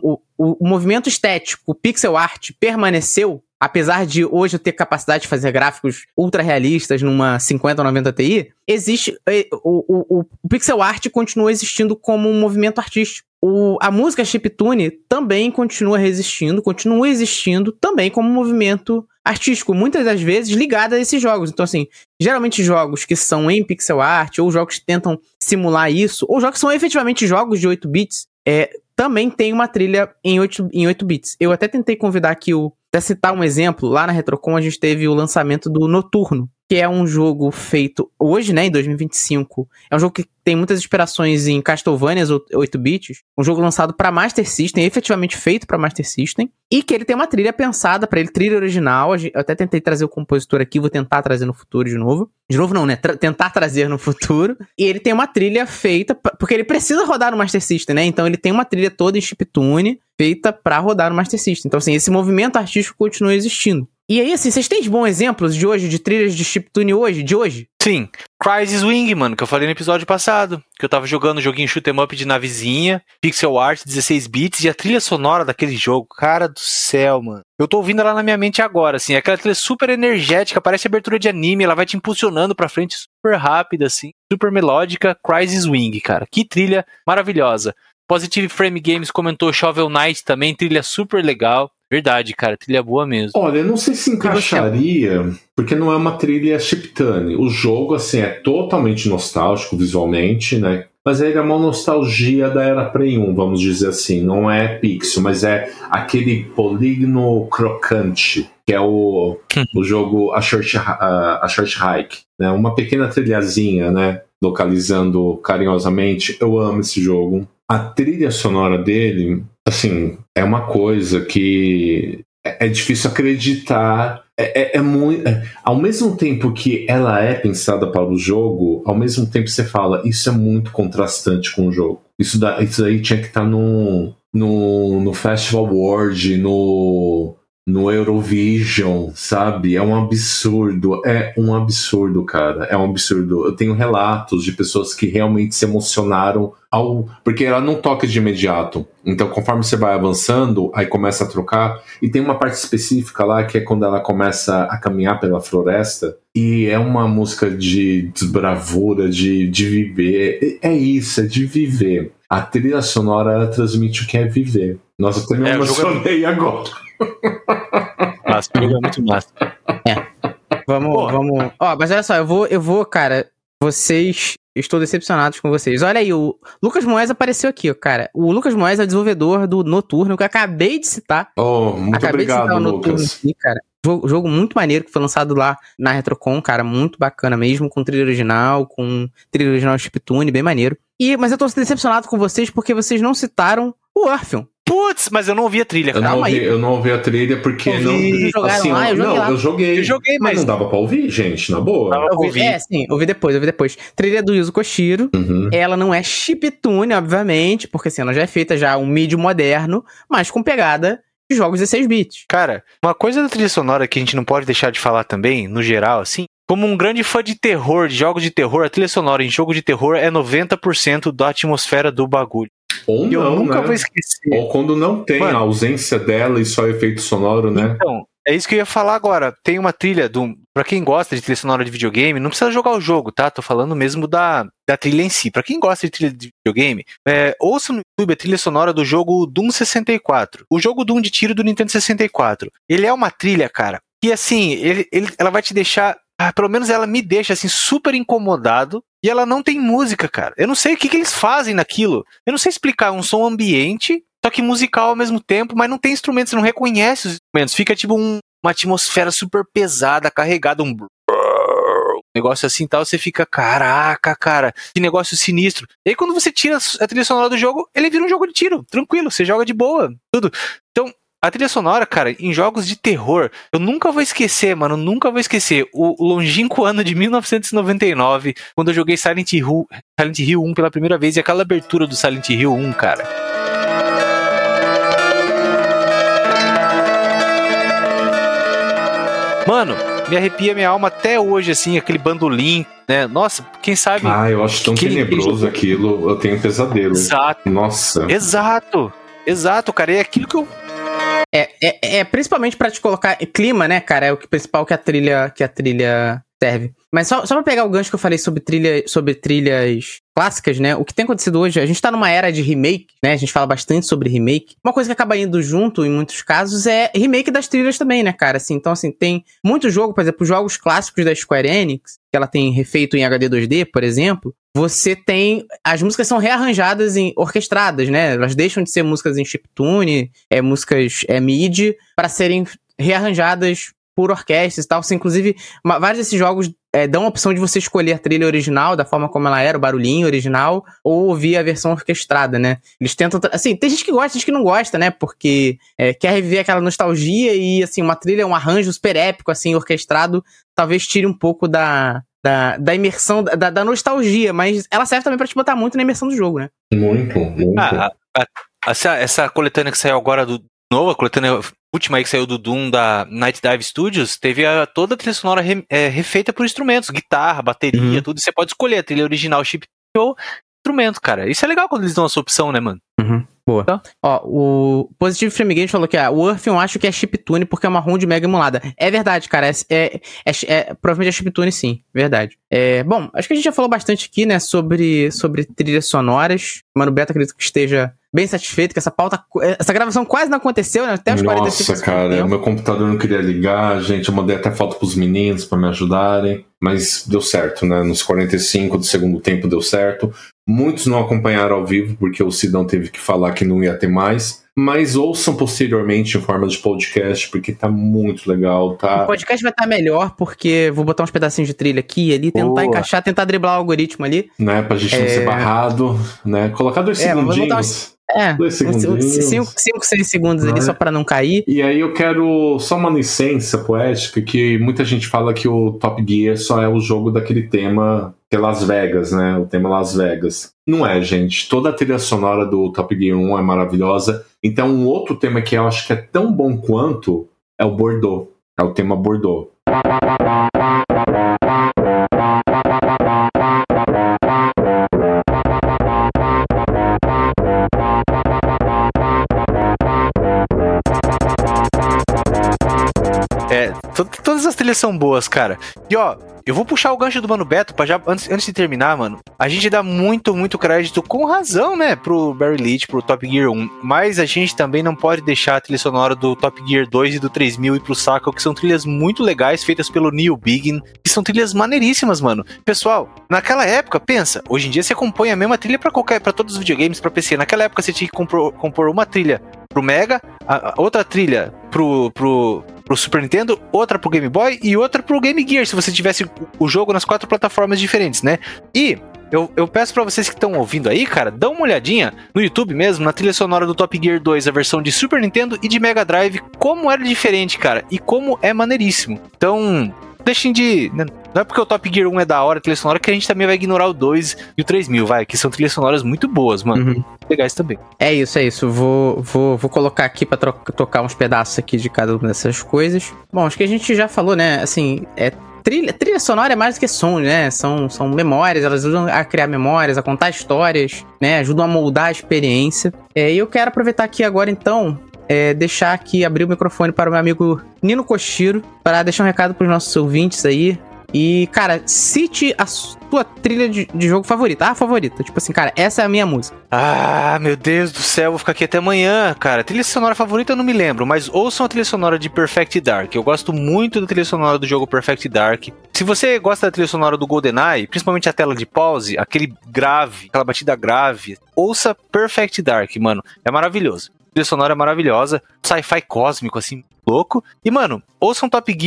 O movimento estético, o pixel art, permaneceu, apesar de hoje eu ter capacidade de fazer gráficos ultra realistas numa 50 ou 90 Ti, existe... O pixel art continua existindo como um movimento artístico. A música chiptune também continua existindo também como um movimento artístico, muitas das vezes ligado a esses jogos. Então, assim, geralmente jogos que são em pixel art, ou jogos que tentam simular isso, ou jogos que são efetivamente jogos de 8 bits, também tem uma trilha em 8 bits. Eu até tentei convidar aqui até citar um exemplo, lá na Retrocon a gente teve o lançamento do Noturno, que é um jogo feito hoje, né, em 2025. É um jogo que tem muitas inspirações em Castlevanias 8 bits. Um jogo lançado para Master System, efetivamente feito para Master System. E que ele tem uma trilha pensada para ele, trilha original. Eu até tentei trazer o compositor aqui, vou tentar trazer no futuro de novo. De novo não, né? Tentar trazer no futuro. E ele tem uma trilha feita, porque ele precisa rodar no Master System, né? Então ele tem uma trilha toda em chiptune, feita para rodar no Master System. Então, assim, esse movimento artístico continua existindo. E aí, assim, vocês têm bons exemplos de hoje, de trilhas de chiptune de hoje? Sim. Crysis Wing, mano, que eu falei no episódio passado, que eu tava jogando um joguinho shoot 'em up de navezinha, pixel art, 16 bits, e a trilha sonora daquele jogo, cara do céu, mano. Eu tô ouvindo ela na minha mente agora, assim, aquela trilha super energética, parece abertura de anime, ela vai te impulsionando pra frente super rápida, assim, super melódica, Crysis Wing, cara. Que trilha maravilhosa. Positive Frame Games comentou Shovel Knight também, trilha super legal. Verdade, cara, trilha boa mesmo. Olha, eu não sei se encaixaria, porque não é uma trilha chiptune. O jogo, assim, é totalmente nostálgico visualmente, né? Mas ele é uma nostalgia da era Play 1, vamos dizer assim. Não é pixel, mas é aquele polígono crocante, que é o jogo A Short Hike, né? Uma pequena trilhazinha, né? Localizando carinhosamente. Eu amo esse jogo. A trilha sonora dele, assim, é uma coisa que é difícil acreditar. É muito. Ao mesmo tempo que ela é pensada para o jogo, ao mesmo tempo você fala, isso é muito contrastante com o jogo. Isso daí tinha que estar no Festival Award, no Eurovision, sabe? É um absurdo, cara. É um absurdo. Eu tenho relatos de pessoas que realmente se emocionaram porque ela não toca de imediato. Então, conforme você vai avançando, aí começa a trocar. E tem uma parte específica lá, que é quando ela começa a caminhar pela floresta. E é uma música de desbravura, de viver. É isso, é de viver. A trilha sonora, ela transmite o que é viver. Nossa, eu também emocionei agora. Nossa, o jogo é muito massa. Vamos. Ó, mas olha só, eu vou, cara. Estou decepcionado com vocês. Olha aí, o Lucas Moés apareceu aqui, ó, cara. O Lucas Moés é o desenvolvedor do Noturno, que eu acabei de citar. Muito obrigado, Lucas. Aqui, cara. Jogo muito maneiro, que foi lançado lá na Retrocon, cara. Muito bacana mesmo, com trilha original, chiptune, bem maneiro. Mas eu tô decepcionado com vocês porque vocês não citaram o Orpheum. Putz, mas eu não ouvi a trilha, cara. Eu não ouvi a trilha porque eu joguei, mas não dava pra ouvir, gente, na boa. Ouvi depois. Trilha do Yuzo Koshiro. Ela não é chiptune, obviamente, porque assim, ela já é feita um mídio moderno, mas com pegada de jogos 16 bits. Cara, uma coisa da trilha sonora que a gente não pode deixar de falar também, no geral, assim, como um grande fã de terror, de jogos de terror, a trilha sonora em jogo de terror é 90% da atmosfera do bagulho. Ou eu não, nunca né? vou esquecer. Ou quando não tem a ausência dela e só efeito sonoro, né? Então, é isso que eu ia falar agora. Tem uma trilha, pra quem gosta de trilha sonora de videogame, não precisa jogar o jogo, tá? Tô falando mesmo da trilha em si. Pra quem gosta de trilha de videogame, ouça no YouTube a trilha sonora do jogo Doom 64. O jogo Doom de tiro do Nintendo 64. Ele é uma trilha, cara, que assim, ela vai te deixar... pelo menos ela me deixa, assim, super incomodado. E ela não tem música, cara. Eu não sei o que eles fazem naquilo. Eu não sei explicar. Um som ambiente, só que musical ao mesmo tempo, mas não tem instrumentos, você não reconhece os instrumentos. Fica tipo uma atmosfera super pesada, carregada, negócio assim e tal, você fica, caraca, cara, que negócio sinistro. E aí quando você tira a trilha sonora do jogo, ele vira um jogo de tiro, tranquilo, você joga de boa, tudo. Então, a trilha sonora, cara, em jogos de terror, eu nunca vou esquecer, mano, nunca vou esquecer o longínquo ano de 1999, quando eu joguei Silent Hill 1 pela primeira vez, e aquela abertura do Silent Hill 1, cara. Mano, me arrepia minha alma até hoje, assim, aquele bandolim, né? Nossa, quem sabe... Eu acho tão tenebroso aquilo, eu tenho um pesadelo. Exato. Nossa. Exato, cara, e é aquilo que eu... Principalmente pra te colocar clima, né, cara? É o principal que a trilha serve. Mas só pra pegar o gancho que eu falei sobre trilhas clássicas, né? O que tem acontecido hoje, a gente tá numa era de remake, né? A gente fala bastante sobre remake. Uma coisa que acaba indo junto, em muitos casos, é remake das trilhas também, né, cara? Assim, então, assim, tem muito jogo, por exemplo, jogos clássicos da Square Enix, que ela tem refeito em HD 2D, por exemplo, você tem... As músicas são rearranjadas orquestradas, né? Elas deixam de ser músicas em chiptune, músicas MIDI, para serem rearranjadas por orquestra e tal. Assim, inclusive, vários desses jogos dão a opção de você escolher a trilha original, da forma como ela era, o barulhinho original, ou ouvir a versão orquestrada, né? Eles tentam... Assim, tem gente que gosta, gente que não gosta, né? Porque quer reviver aquela nostalgia e, assim, uma trilha, um arranjo super épico, assim, orquestrado, talvez tire um pouco da imersão, da nostalgia, mas ela serve também pra te botar muito na imersão do jogo, né? Muito. Essa coletânea que saiu agora do novo, a coletânea última aí que saiu do Doom da Night Dive Studios, teve toda a trilha sonora refeita por instrumentos, guitarra, bateria, tudo. Você pode escolher a trilha original, chip ou instrumento, cara. Isso é legal quando eles dão essa opção, né, mano? Boa. Então? Ó, o Positive Frame Games falou que o Earth eu acho que é chiptune porque é uma ROM de mega emulada. É verdade, cara. Provavelmente é chiptune, sim. Verdade. Bom, acho que a gente já falou bastante aqui, né, sobre trilhas sonoras. Mano, Beto, acredito que esteja bem satisfeito, que essa gravação quase não aconteceu, né? Até os 45 Nossa, cara, meu computador não queria ligar, gente, eu mandei até foto pros meninos pra me ajudarem, mas deu certo, né? Nos 45 do segundo tempo deu certo. Muitos não acompanharam ao vivo, porque o Sidão teve que falar que não ia ter mais, mas ouçam posteriormente em forma de podcast, porque tá muito legal, tá? O podcast vai estar melhor, porque vou botar uns pedacinhos de trilha aqui e ali, tentar encaixar, tentar driblar o algoritmo ali. Né, pra gente não ser barrado, né? Colocar 2 segundinhos. 2 segundinhos. 5, 6 segundos ali, só pra não cair. E aí eu quero só uma licença poética, que muita gente fala que o Top Gear só é o jogo daquele tema que é Las Vegas, né? O tema Las Vegas. Não é, gente. Toda a trilha sonora do Top Gear 1 é maravilhosa. Então um outro tema que eu acho que é tão bom quanto é o Bordeaux. É o tema Bordeaux. Todas as trilhas são boas, cara. E ó, eu vou puxar o gancho do Mano Beto pra já, antes de terminar, mano. A gente dá muito crédito, com razão, né, pro Barry Leitch, pro Top Gear 1. Mas a gente também não pode deixar a trilha sonora do Top Gear 2 e do 3000 ir pro saco, que são trilhas muito legais, feitas pelo Neil Biggin, que são trilhas maneiríssimas, mano. Pessoal, naquela época, pensa, hoje em dia você compõe a mesma trilha pra todos os videogames, pra PC. Naquela época você tinha que compor uma trilha pro Mega, outra trilha pro Super Nintendo, outra pro Game Boy e outra pro Game Gear, se você tivesse o jogo nas 4 plataformas diferentes, né? E eu peço pra vocês que estão ouvindo aí, cara, dá uma olhadinha no YouTube mesmo, na trilha sonora do Top Gear 2, a versão de Super Nintendo e de Mega Drive, como era diferente, cara, e como é maneiríssimo. Então, deixem de... Não é porque o Top Gear 1 é da hora, a trilha sonora, que a gente também vai ignorar o 2 e o 3000, que são trilhas sonoras muito boas, mano. Legais também. É isso. Vou colocar aqui pra tocar uns pedaços aqui de cada uma dessas coisas. Bom, acho que a gente já falou, né, assim, trilha sonora é mais do que som, né? São memórias, elas ajudam a criar memórias, a contar histórias, né? Ajudam a moldar a experiência. E eu quero aproveitar aqui agora, então, deixar aqui, abrir o microfone para o meu amigo Nino Koshiro, para deixar um recado para os nossos ouvintes aí. E, cara, cite a sua trilha de jogo favorita. A favorita. Tipo assim, cara, essa é a minha música. Ah, meu Deus do céu, vou ficar aqui até amanhã, cara. Trilha sonora favorita eu não me lembro, mas ouçam a trilha sonora de Perfect Dark. Eu gosto muito da trilha sonora do jogo Perfect Dark. Se você gosta da trilha sonora do GoldenEye, principalmente a tela de pause, aquele grave, aquela batida grave, ouça Perfect Dark, mano. É maravilhoso. A trilha sonora é maravilhosa. Sci-fi cósmico, assim, louco. E, mano, ouçam Top Gear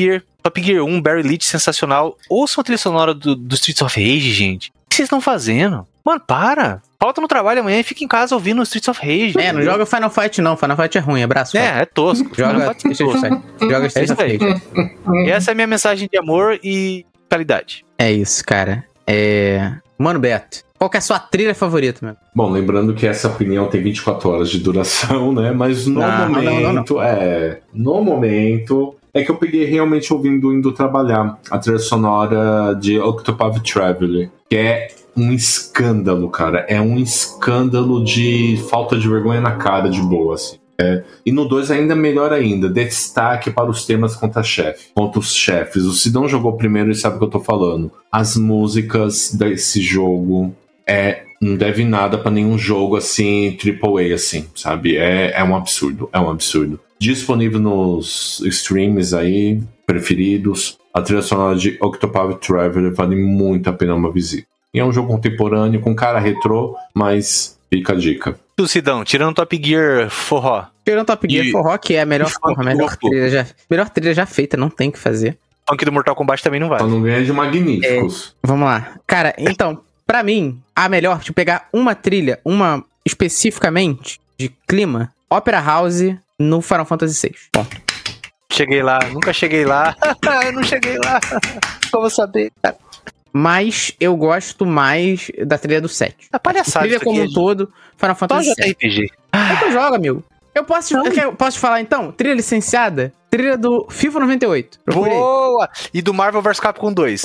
Top Gear 1, Barry Leach, sensacional. Ouçam a trilha sonora do Streets of Rage, gente. O que vocês estão fazendo? Mano, para. Falta no trabalho amanhã e fica em casa ouvindo Streets of Rage. Não joga Final Fight não. Final Fight é ruim, abraço. É tosco. Joga Streets of Rage. E essa é a minha mensagem de amor e qualidade. É isso, cara. Mano, Beto, qual que é a sua trilha favorita, meu? Bom, lembrando que essa opinião tem 24 horas de duração, né? Mas no momento... No momento... É que eu peguei realmente indo trabalhar a trilha sonora de Octopath Traveler, que é um escândalo, cara. É um escândalo de falta de vergonha na cara, de boa, assim. E no 2 ainda melhor ainda, destaque para os temas contra os chefes. O Sidão jogou primeiro e sabe o que eu tô falando. As músicas desse jogo não deve nada para nenhum jogo assim, AAA, assim, sabe? É um absurdo, Disponível nos streams aí, preferidos. A trilha sonora de Octopath Traveler vale muito a pena uma visita. E é um jogo contemporâneo, com cara retrô, mas fica a dica. Tu, Sidão, tirando Top Gear Forró. Tirando Top Gear Forró, que é a melhor trilha já feita, não tem o que fazer. O funk do Mortal Kombat também não vale. Só não ganha de Magníficos. Vamos lá. Cara, então, pra mim, a melhor, deixa eu pegar uma trilha, uma especificamente de clima, Opera House no Final Fantasy VI. Ponto. Cheguei lá, nunca cheguei lá. Eu não cheguei lá. Como saber, cara? Mas eu gosto mais da trilha do 7. A palhaçada. A trilha como um todo, Final Fantasy VII. RPG. É que eu jogo, amigo. Eu posso te falar então? Trilha licenciada? Trilha do FIFA 98. Procurei. Boa! E do Marvel vs Capcom 2.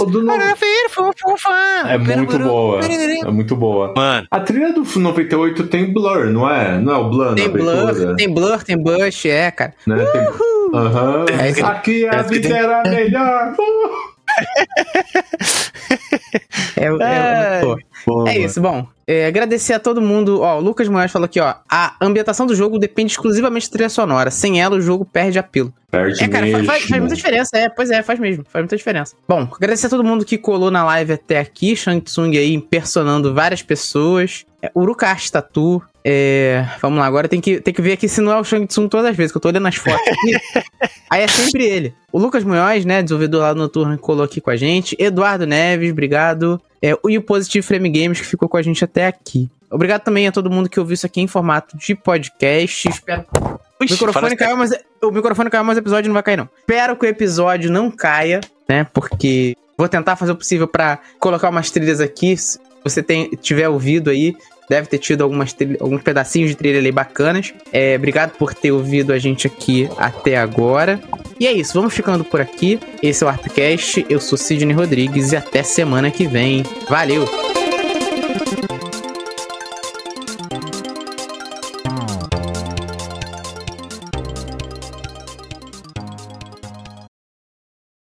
É muito boa. É muito boa. Mano. A trilha do 98 tem Blur, não é? Não é o Blur tem na abertura? Tem Blur, tem Bush, cara. Né? Aqui a vida era melhor. É isso, bom. Agradecer a todo mundo. Ó, o Lucas Moraes falou aqui, ó. A ambientação do jogo depende exclusivamente da trilha sonora. Sem ela, o jogo perde apelo. Cara, faz muita diferença. Faz mesmo. Faz muita diferença. Bom, agradecer a todo mundo que colou na live até aqui. Shang Tsung aí impersonando várias pessoas. Urukashi Tatu. Vamos lá, agora tem que ver aqui se não é o Shang Tsung todas as vezes, que eu tô olhando as fotos aqui. Aí é sempre ele. O Lucas Munhoz, né, desenvolvedor lá do Noturno, que colou aqui com a gente. Eduardo Neves, obrigado. E o Positive Frame Games, que ficou com a gente até aqui. Obrigado também a todo mundo que ouviu isso aqui em formato de podcast. Espero... O microfone caiu, mas o episódio não vai cair, não. Espero que o episódio não caia, né, porque vou tentar fazer o possível pra colocar umas trilhas aqui. Se você tiver ouvido aí, deve ter tido alguns pedacinhos de trilha ali bacanas. Obrigado por ter ouvido a gente aqui até agora. E é isso, vamos ficando por aqui. Esse é o Arpcast, eu sou Sidney Rodrigues e até semana que vem. Valeu!